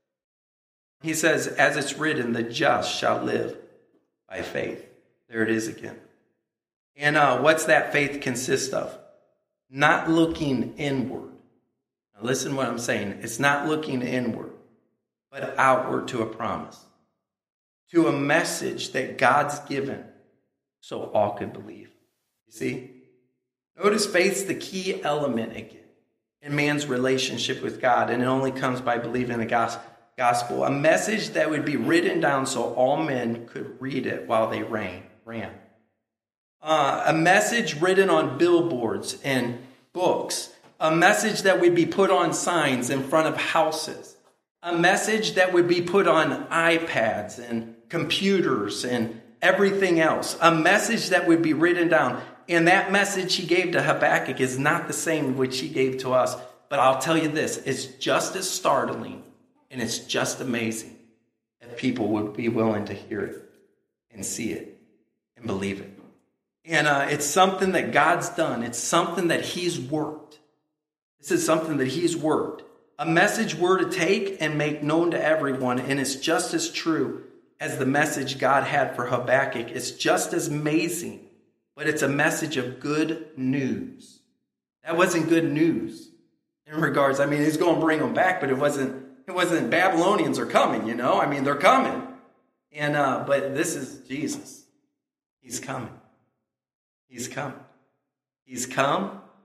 he says, as it's written, the just shall live by faith. There it is again. And uh, what's that faith consist of? Not looking inward. Now listen to what I'm saying. It's not looking inward, but outward to a promise, to a message that God's given so all could believe. You see? Notice faith's the key element again in man's relationship with God, and it only comes by believing the gospel. A message that would be written down so all men could read it while they ran. ran. Uh, a message written on billboards and books. A message that would be put on signs in front of houses. A message that would be put on iPads and computers and everything else. A message that would be written down. And that message he gave to Habakkuk is not the same which he gave to us. But I'll tell you this, it's just as startling and it's just amazing if people would be willing to hear it and see it and believe it. And uh, it's something that God's done. It's something that he's worked. This is something that he's worked. A message we're to take and make known to everyone. And it's just as true as the message God had for Habakkuk. It's just as amazing. But it's a message of good news. That wasn't good news in regards. I mean, he's going to bring them back, but it wasn't, it wasn't Babylonians are coming, you know. I mean, they're coming. And uh, but this is Jesus. He's coming. He's come. He's come,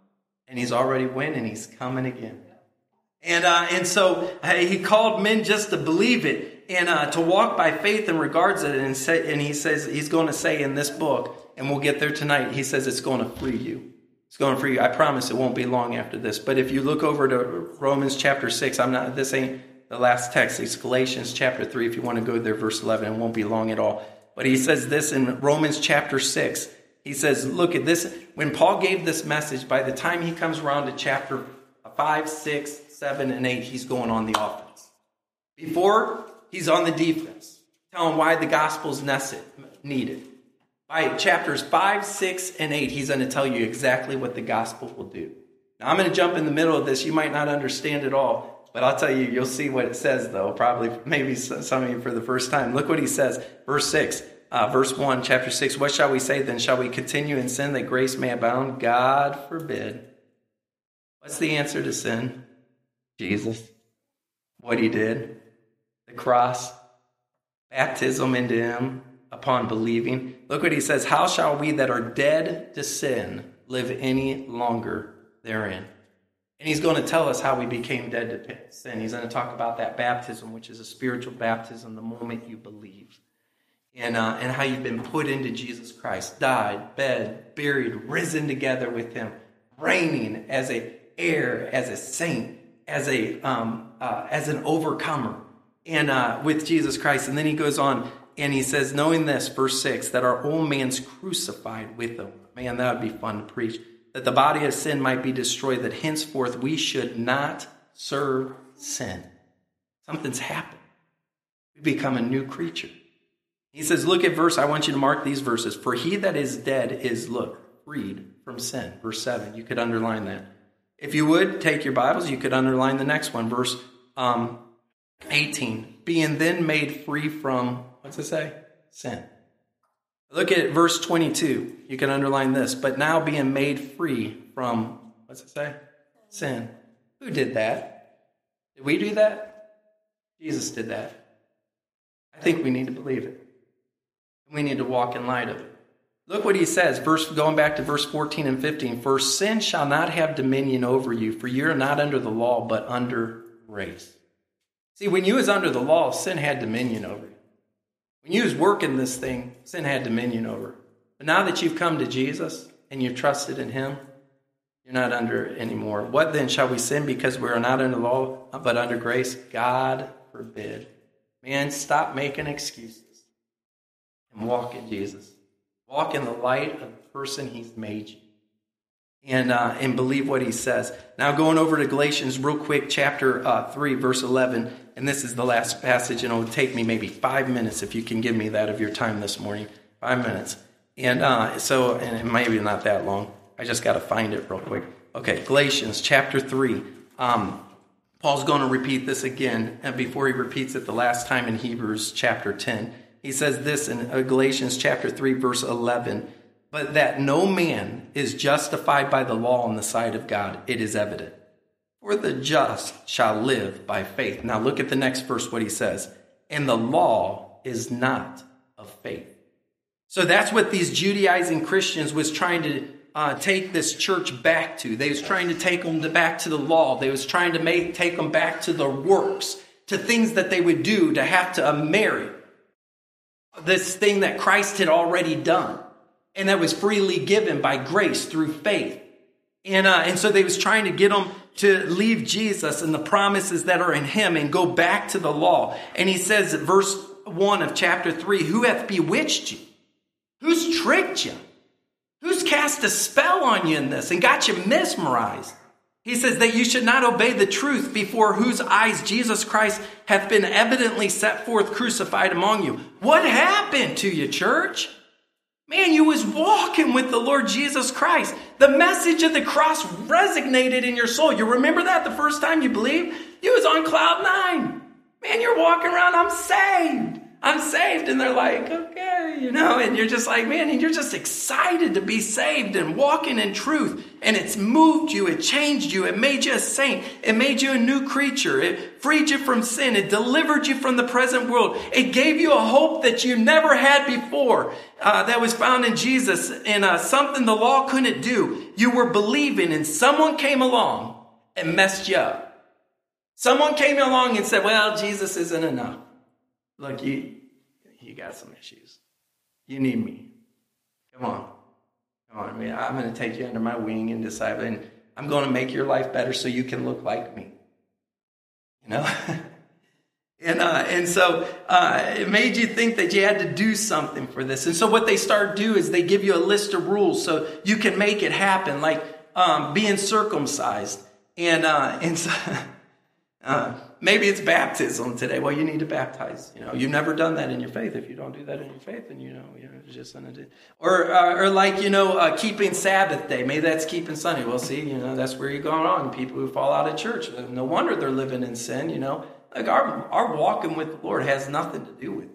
And he's already went, and he's coming again. And uh, and so uh, he called men just to believe it and uh, to walk by faith in regards to it. And, say, and he says he's going to say in this book, and we'll get there tonight, he says it's going to free you. It's going to free you. I promise it won't be long after this. But if you look over to Romans chapter six, I'm not. This ain't the last text. It's Galatians chapter three. If you want to go there, verse eleven, it won't be long at all. But he says this in Romans chapter six. He says, look at this. When Paul gave this message, by the time he comes around to chapter five, six, seven, and eight, he's going on the offense. Before, he's on the defense, telling why the gospel's needed. By chapters five, six, and eight, he's going to tell you exactly what the gospel will do. Now, I'm going to jump in the middle of this. You might not understand it all, but I'll tell you, you'll see what it says, though, probably maybe some of you for the first time. Look what he says, verse six. Uh, verse one, chapter six, what shall we say then? Shall we continue in sin that grace may abound? God forbid. What's the answer to sin? Jesus. What he did. The cross. Baptism into him upon believing. Look what he says. How shall we that are dead to sin live any longer therein? And he's going to tell us how we became dead to sin. He's going to talk about that baptism, which is a spiritual baptism the moment you believe. And, uh, and how you've been put into Jesus Christ, died, bed, buried, risen together with him, reigning as a heir, as a saint, as a um, uh, as an overcomer, and uh, with Jesus Christ. And then he goes on and he says, knowing this, verse six, that our old man's crucified with him. Man, that would be fun to preach. That the body of sin might be destroyed, that henceforth we should not serve sin. Something's happened. We become a new creature. He says, look at verse, I want you to mark these verses. For he that is dead is, look, freed from sin. Verse seven, you could underline that. If you would, take your Bibles, you could underline the next one. Verse um, eighteen, being then made free from, what's it say? Sin. Look at verse twenty-two, you can underline this. But now being made free from, what's it say? Sin. Who did that? Did we do that? Jesus did that. I think we need to believe it. We need to walk in light of it. Look what he says, verse going back to verse fourteen and fifteen. For sin shall not have dominion over you, for you are not under the law, but under grace. See, when you was under the law, sin had dominion over you. When you was working this thing, sin had dominion over it. But now that you've come to Jesus and you've trusted in him, you're not under it anymore. What then shall we sin because we are not under the law, but under grace? God forbid. Man, stop making excuses. And walk in Jesus. Walk in the light of the person he's made you. And uh, and believe what he says. Now going over to Galatians real quick, chapter uh, three, verse eleven. And this is the last passage, and it will take me maybe five minutes if you can give me that of your time this morning. Five minutes. And uh, so, and it might be not that long. I just got to find it real quick. Okay, Galatians chapter three. Um, Paul's going to repeat this again, and before he repeats it the last time in Hebrews chapter ten. He says this in Galatians chapter three, verse eleven, but that no man is justified by the law in the sight of God, it is evident. For the just shall live by faith. Now look at the next verse, what he says. And the law is not of faith. So that's what these Judaizing Christians was trying to uh, take this church back to. They was trying to take them to, back to the law. They was trying to make take them back to the works, to things that they would do to have to uh, marry. This thing that Christ had already done and that was freely given by grace through faith. And uh, and so they was trying to get them to leave Jesus and the promises that are in him and go back to the law. And he says, verse one of chapter three, who hath bewitched you? Who's tricked you? Who's cast a spell on you in this and got you mesmerized? He says that you should not obey the truth, before whose eyes Jesus Christ hath been evidently set forth crucified among you. What happened to you, church? Man, you was walking with the Lord Jesus Christ. The message of the cross resonated in your soul. You remember that the first time you believed? You was on cloud nine. Man, you're walking around, I'm saved. I'm saved. And they're like, okay, you know, and you're just like, man, and you're just excited to be saved and walking in truth. And it's moved you. It changed you. It made you a saint. It made you a new creature. It freed you from sin. It delivered you from the present world. It gave you a hope that you never had before, uh, that was found in Jesus, and uh, something the law couldn't do. You were believing, and someone came along and messed you up. Someone came along and said, well, Jesus isn't enough. Look, you, you got some issues. You need me. Come on. Come on. I mean, I'm going to take you under my wing and disciple, and I'm going to make your life better so you can look like me. You know? and uh, and so uh, it made you think that you had to do something for this. And so what they start to do is they give you a list of rules so you can make it happen, like um, being circumcised. And, uh, and so... Uh, maybe it's baptism today. Well, you need to baptize. You know, you've never done that in your faith. If you don't do that in your faith, then you know, you know, it's just something to do. Or, uh, or like you know, uh, keeping Sabbath day. Maybe that's keeping Sunday. Well, see, you know, that's where you're going on. People who fall out of church. No wonder they're living in sin. You know, like our our walking with the Lord has nothing to do with that.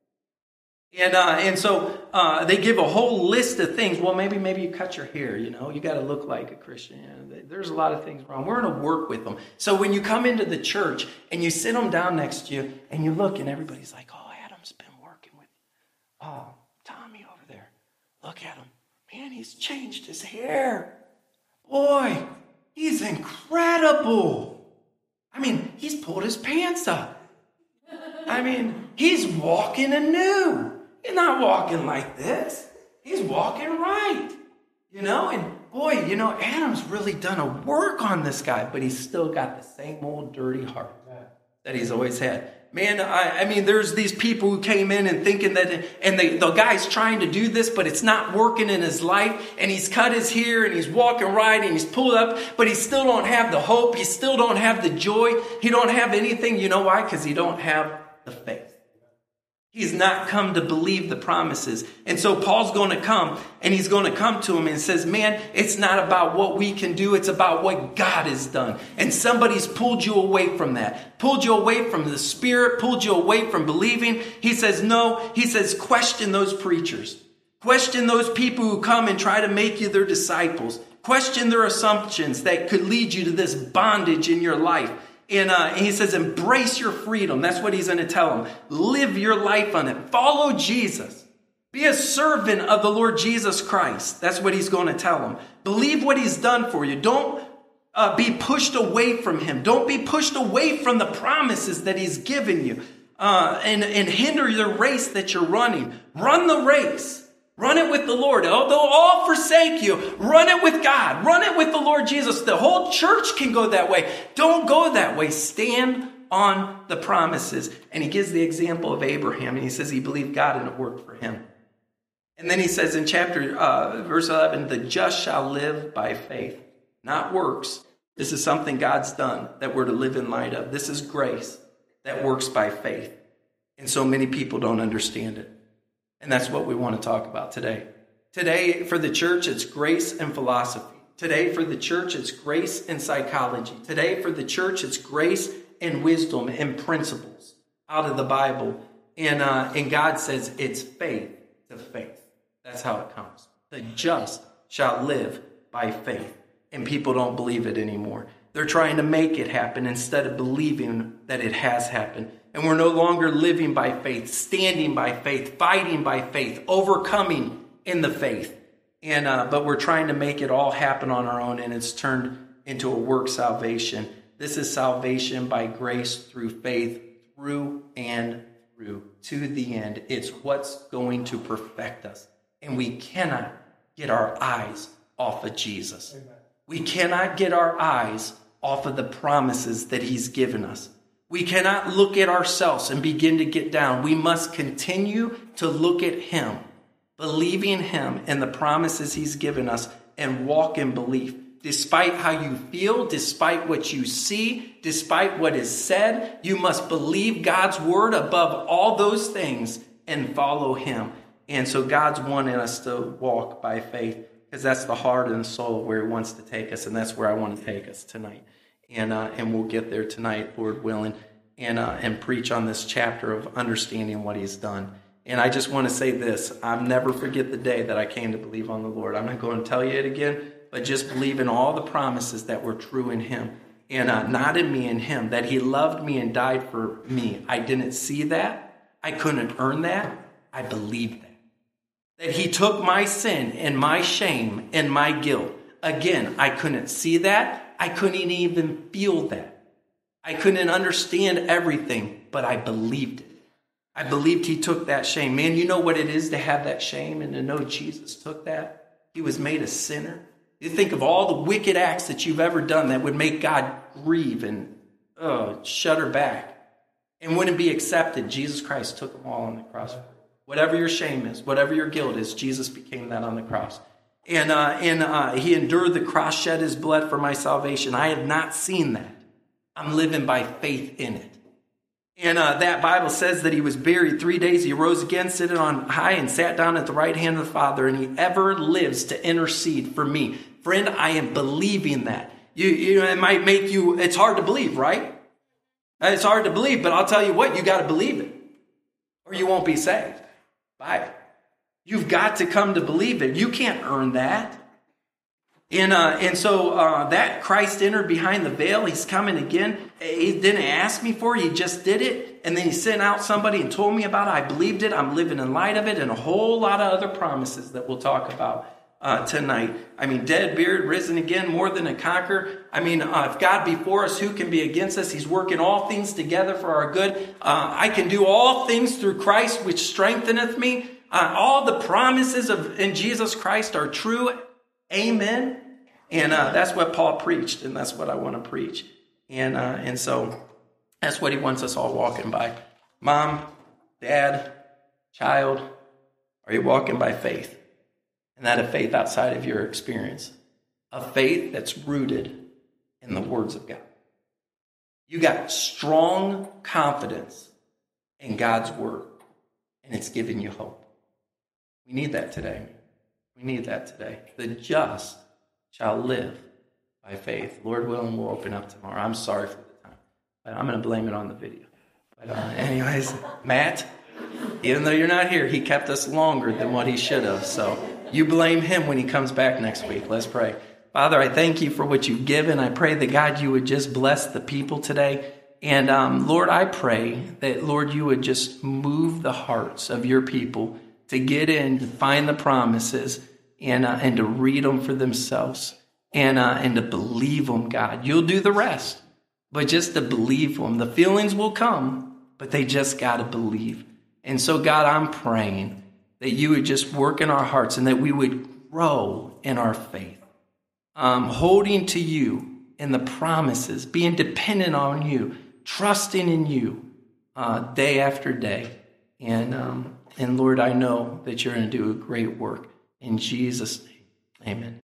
And uh, and so uh, they give a whole list of things. Well, maybe maybe you cut your hair. You know, you got to look like a Christian. You know, there's a lot of things wrong. We're going to work with them. So when you come into the church and you sit them down next to you and you look and everybody's like, oh, Adam's been working with, oh, Tommy over there. Look at him. Man, he's changed his hair. Boy, he's incredible. I mean, he's pulled his pants up. I mean, he's walking anew. He's not walking like this. He's walking right. You know, and boy, you know, Adam's really done a work on this guy, but he's still got the same old dirty heart that he's always had. Man, I, I mean, there's these people who came in and thinking that, and they, the guy's trying to do this, but it's not working in his life, and he's cut his hair, and he's walking right, and he's pulled up, but he still don't have the hope, he still don't have the joy, he don't have anything. You know why? Because he don't have the faith. He's not come to believe the promises. And so Paul's going to come, and he's going to come to him and says, man, it's not about what we can do. It's about what God has done. And somebody's pulled you away from that, pulled you away from the Spirit, pulled you away from believing. He says, no, he says, question those preachers. Question those people who come and try to make you their disciples. Question their assumptions that could lead you to this bondage in your life. And, uh, and he says, embrace your freedom. That's what he's going to tell them. Live your life on it. Follow Jesus. Be a servant of the Lord Jesus Christ. That's what he's going to tell them. Believe what he's done for you. Don't uh, be pushed away from him. Don't be pushed away from the promises that he's given you. Uh, and, and hinder the race that you're running. Run the race. Run it with the Lord. Although all forsake you, run it with God. Run it with the Lord Jesus. The whole church can go that way. Don't go that way. Stand on the promises. And he gives the example of Abraham. And he says he believed God and it worked for him. And then he says in chapter, uh, verse eleven, the just shall live by faith, not works. This is something God's done that we're to live in light of. This is grace that works by faith. And so many people don't understand it. And that's what we want to talk about today. Today, for the church, it's grace and philosophy. Today, for the church, it's grace and psychology. Today, for the church, it's grace and wisdom and principles out of the Bible. And, uh, and God says it's faith to faith. That's how it comes. The just shall live by faith. And people don't believe it anymore. They're trying to make it happen instead of believing that it has happened. And we're no longer living by faith, standing by faith, fighting by faith, overcoming in the faith. And uh, but we're trying to make it all happen on our own, and it's turned into a work salvation. This is salvation by grace through faith, through and through, to the end. It's what's going to perfect us. And we cannot get our eyes off of Jesus. Amen. We cannot get our eyes off of the promises that he's given us. We cannot look at ourselves and begin to get down. We must continue to look at him, believing him and the promises he's given us, and walk in belief. Despite how you feel, despite what you see, despite what is said, you must believe God's word above all those things and follow him. And so God's wanting us to walk by faith, because that's the heart and soul where he wants to take us, and that's where I want to take us tonight. And uh, and we'll get there tonight, Lord willing. and uh, and preach on this chapter of understanding what he's done. And I just want to say this. I'll never forget the day that I came to believe on the Lord. I'm not going to tell you it again, but just believe in all the promises that were true in him. And uh, not in me, in him, that he loved me and died for me. I didn't see that. I couldn't earn that. I believed that. That he took my sin and my shame and my guilt. Again, I couldn't see that. I couldn't even feel that. I couldn't understand everything, but I believed it. I believed he took that shame. Man, you know what it is to have that shame and to know Jesus took that? He was made a sinner. You think of all the wicked acts that you've ever done that would make God grieve and uh, shudder back and wouldn't be accepted. Jesus Christ took them all on the cross. Whatever your shame is, whatever your guilt is, Jesus became that on the cross. And, uh, and uh, he endured the cross, shed his blood for my salvation. I have not seen that. I'm living by faith in it. And uh, that Bible says that he was buried three days. He rose again, sitting on high, and sat down at the right hand of the Father. And he ever lives to intercede for me. Friend, I am believing that. You, you know, it might make you, it's hard to believe, right? It's hard to believe, but I'll tell you what, you got to believe it. Or you won't be saved by it. You've got to come to believe it. You can't earn that. And uh, and so uh, that Christ entered behind the veil. He's coming again. He didn't ask me for it. He just did it. And then he sent out somebody and told me about it. I believed it. I'm living in light of it. And a whole lot of other promises that we'll talk about uh, tonight. I mean, dead, buried, risen again, more than a conqueror. I mean, uh, if God be for us, who can be against us? He's working all things together for our good. Uh, I can do all things through Christ, which strengtheneth me. Uh, all the promises of in Jesus Christ are true. Amen. And uh, that's what Paul preached, and that's what I want to preach. And uh, and so that's what he wants us all walking by. Mom, dad, child, are you walking by faith? And not a faith outside of your experience. A faith that's rooted in the words of God. You got strong confidence in God's word, and it's giving you hope. We need that today. We need that today. The just shall live by faith. Lord willing, we'll open up tomorrow. I'm sorry for the time, but I'm going to blame it on the video. But uh, anyways, Matt, even though you're not here, he kept us longer than what he should have. So you blame him when he comes back next week. Let's pray. Father, I thank you for what you've given. I pray that, God, you would just bless the people today. And um, Lord, I pray that, Lord, you would just move the hearts of your people to get in, to find the promises, and uh, and to read them for themselves, and uh, and to believe them, God. You'll do the rest, but just to believe them. The feelings will come, but they just got to believe. And so, God, I'm praying that you would just work in our hearts and that we would grow in our faith, um, holding to you and the promises, being dependent on you, trusting in you uh, day after day. And um, and Lord, I know that you're going to do a great work. In Jesus' name, amen.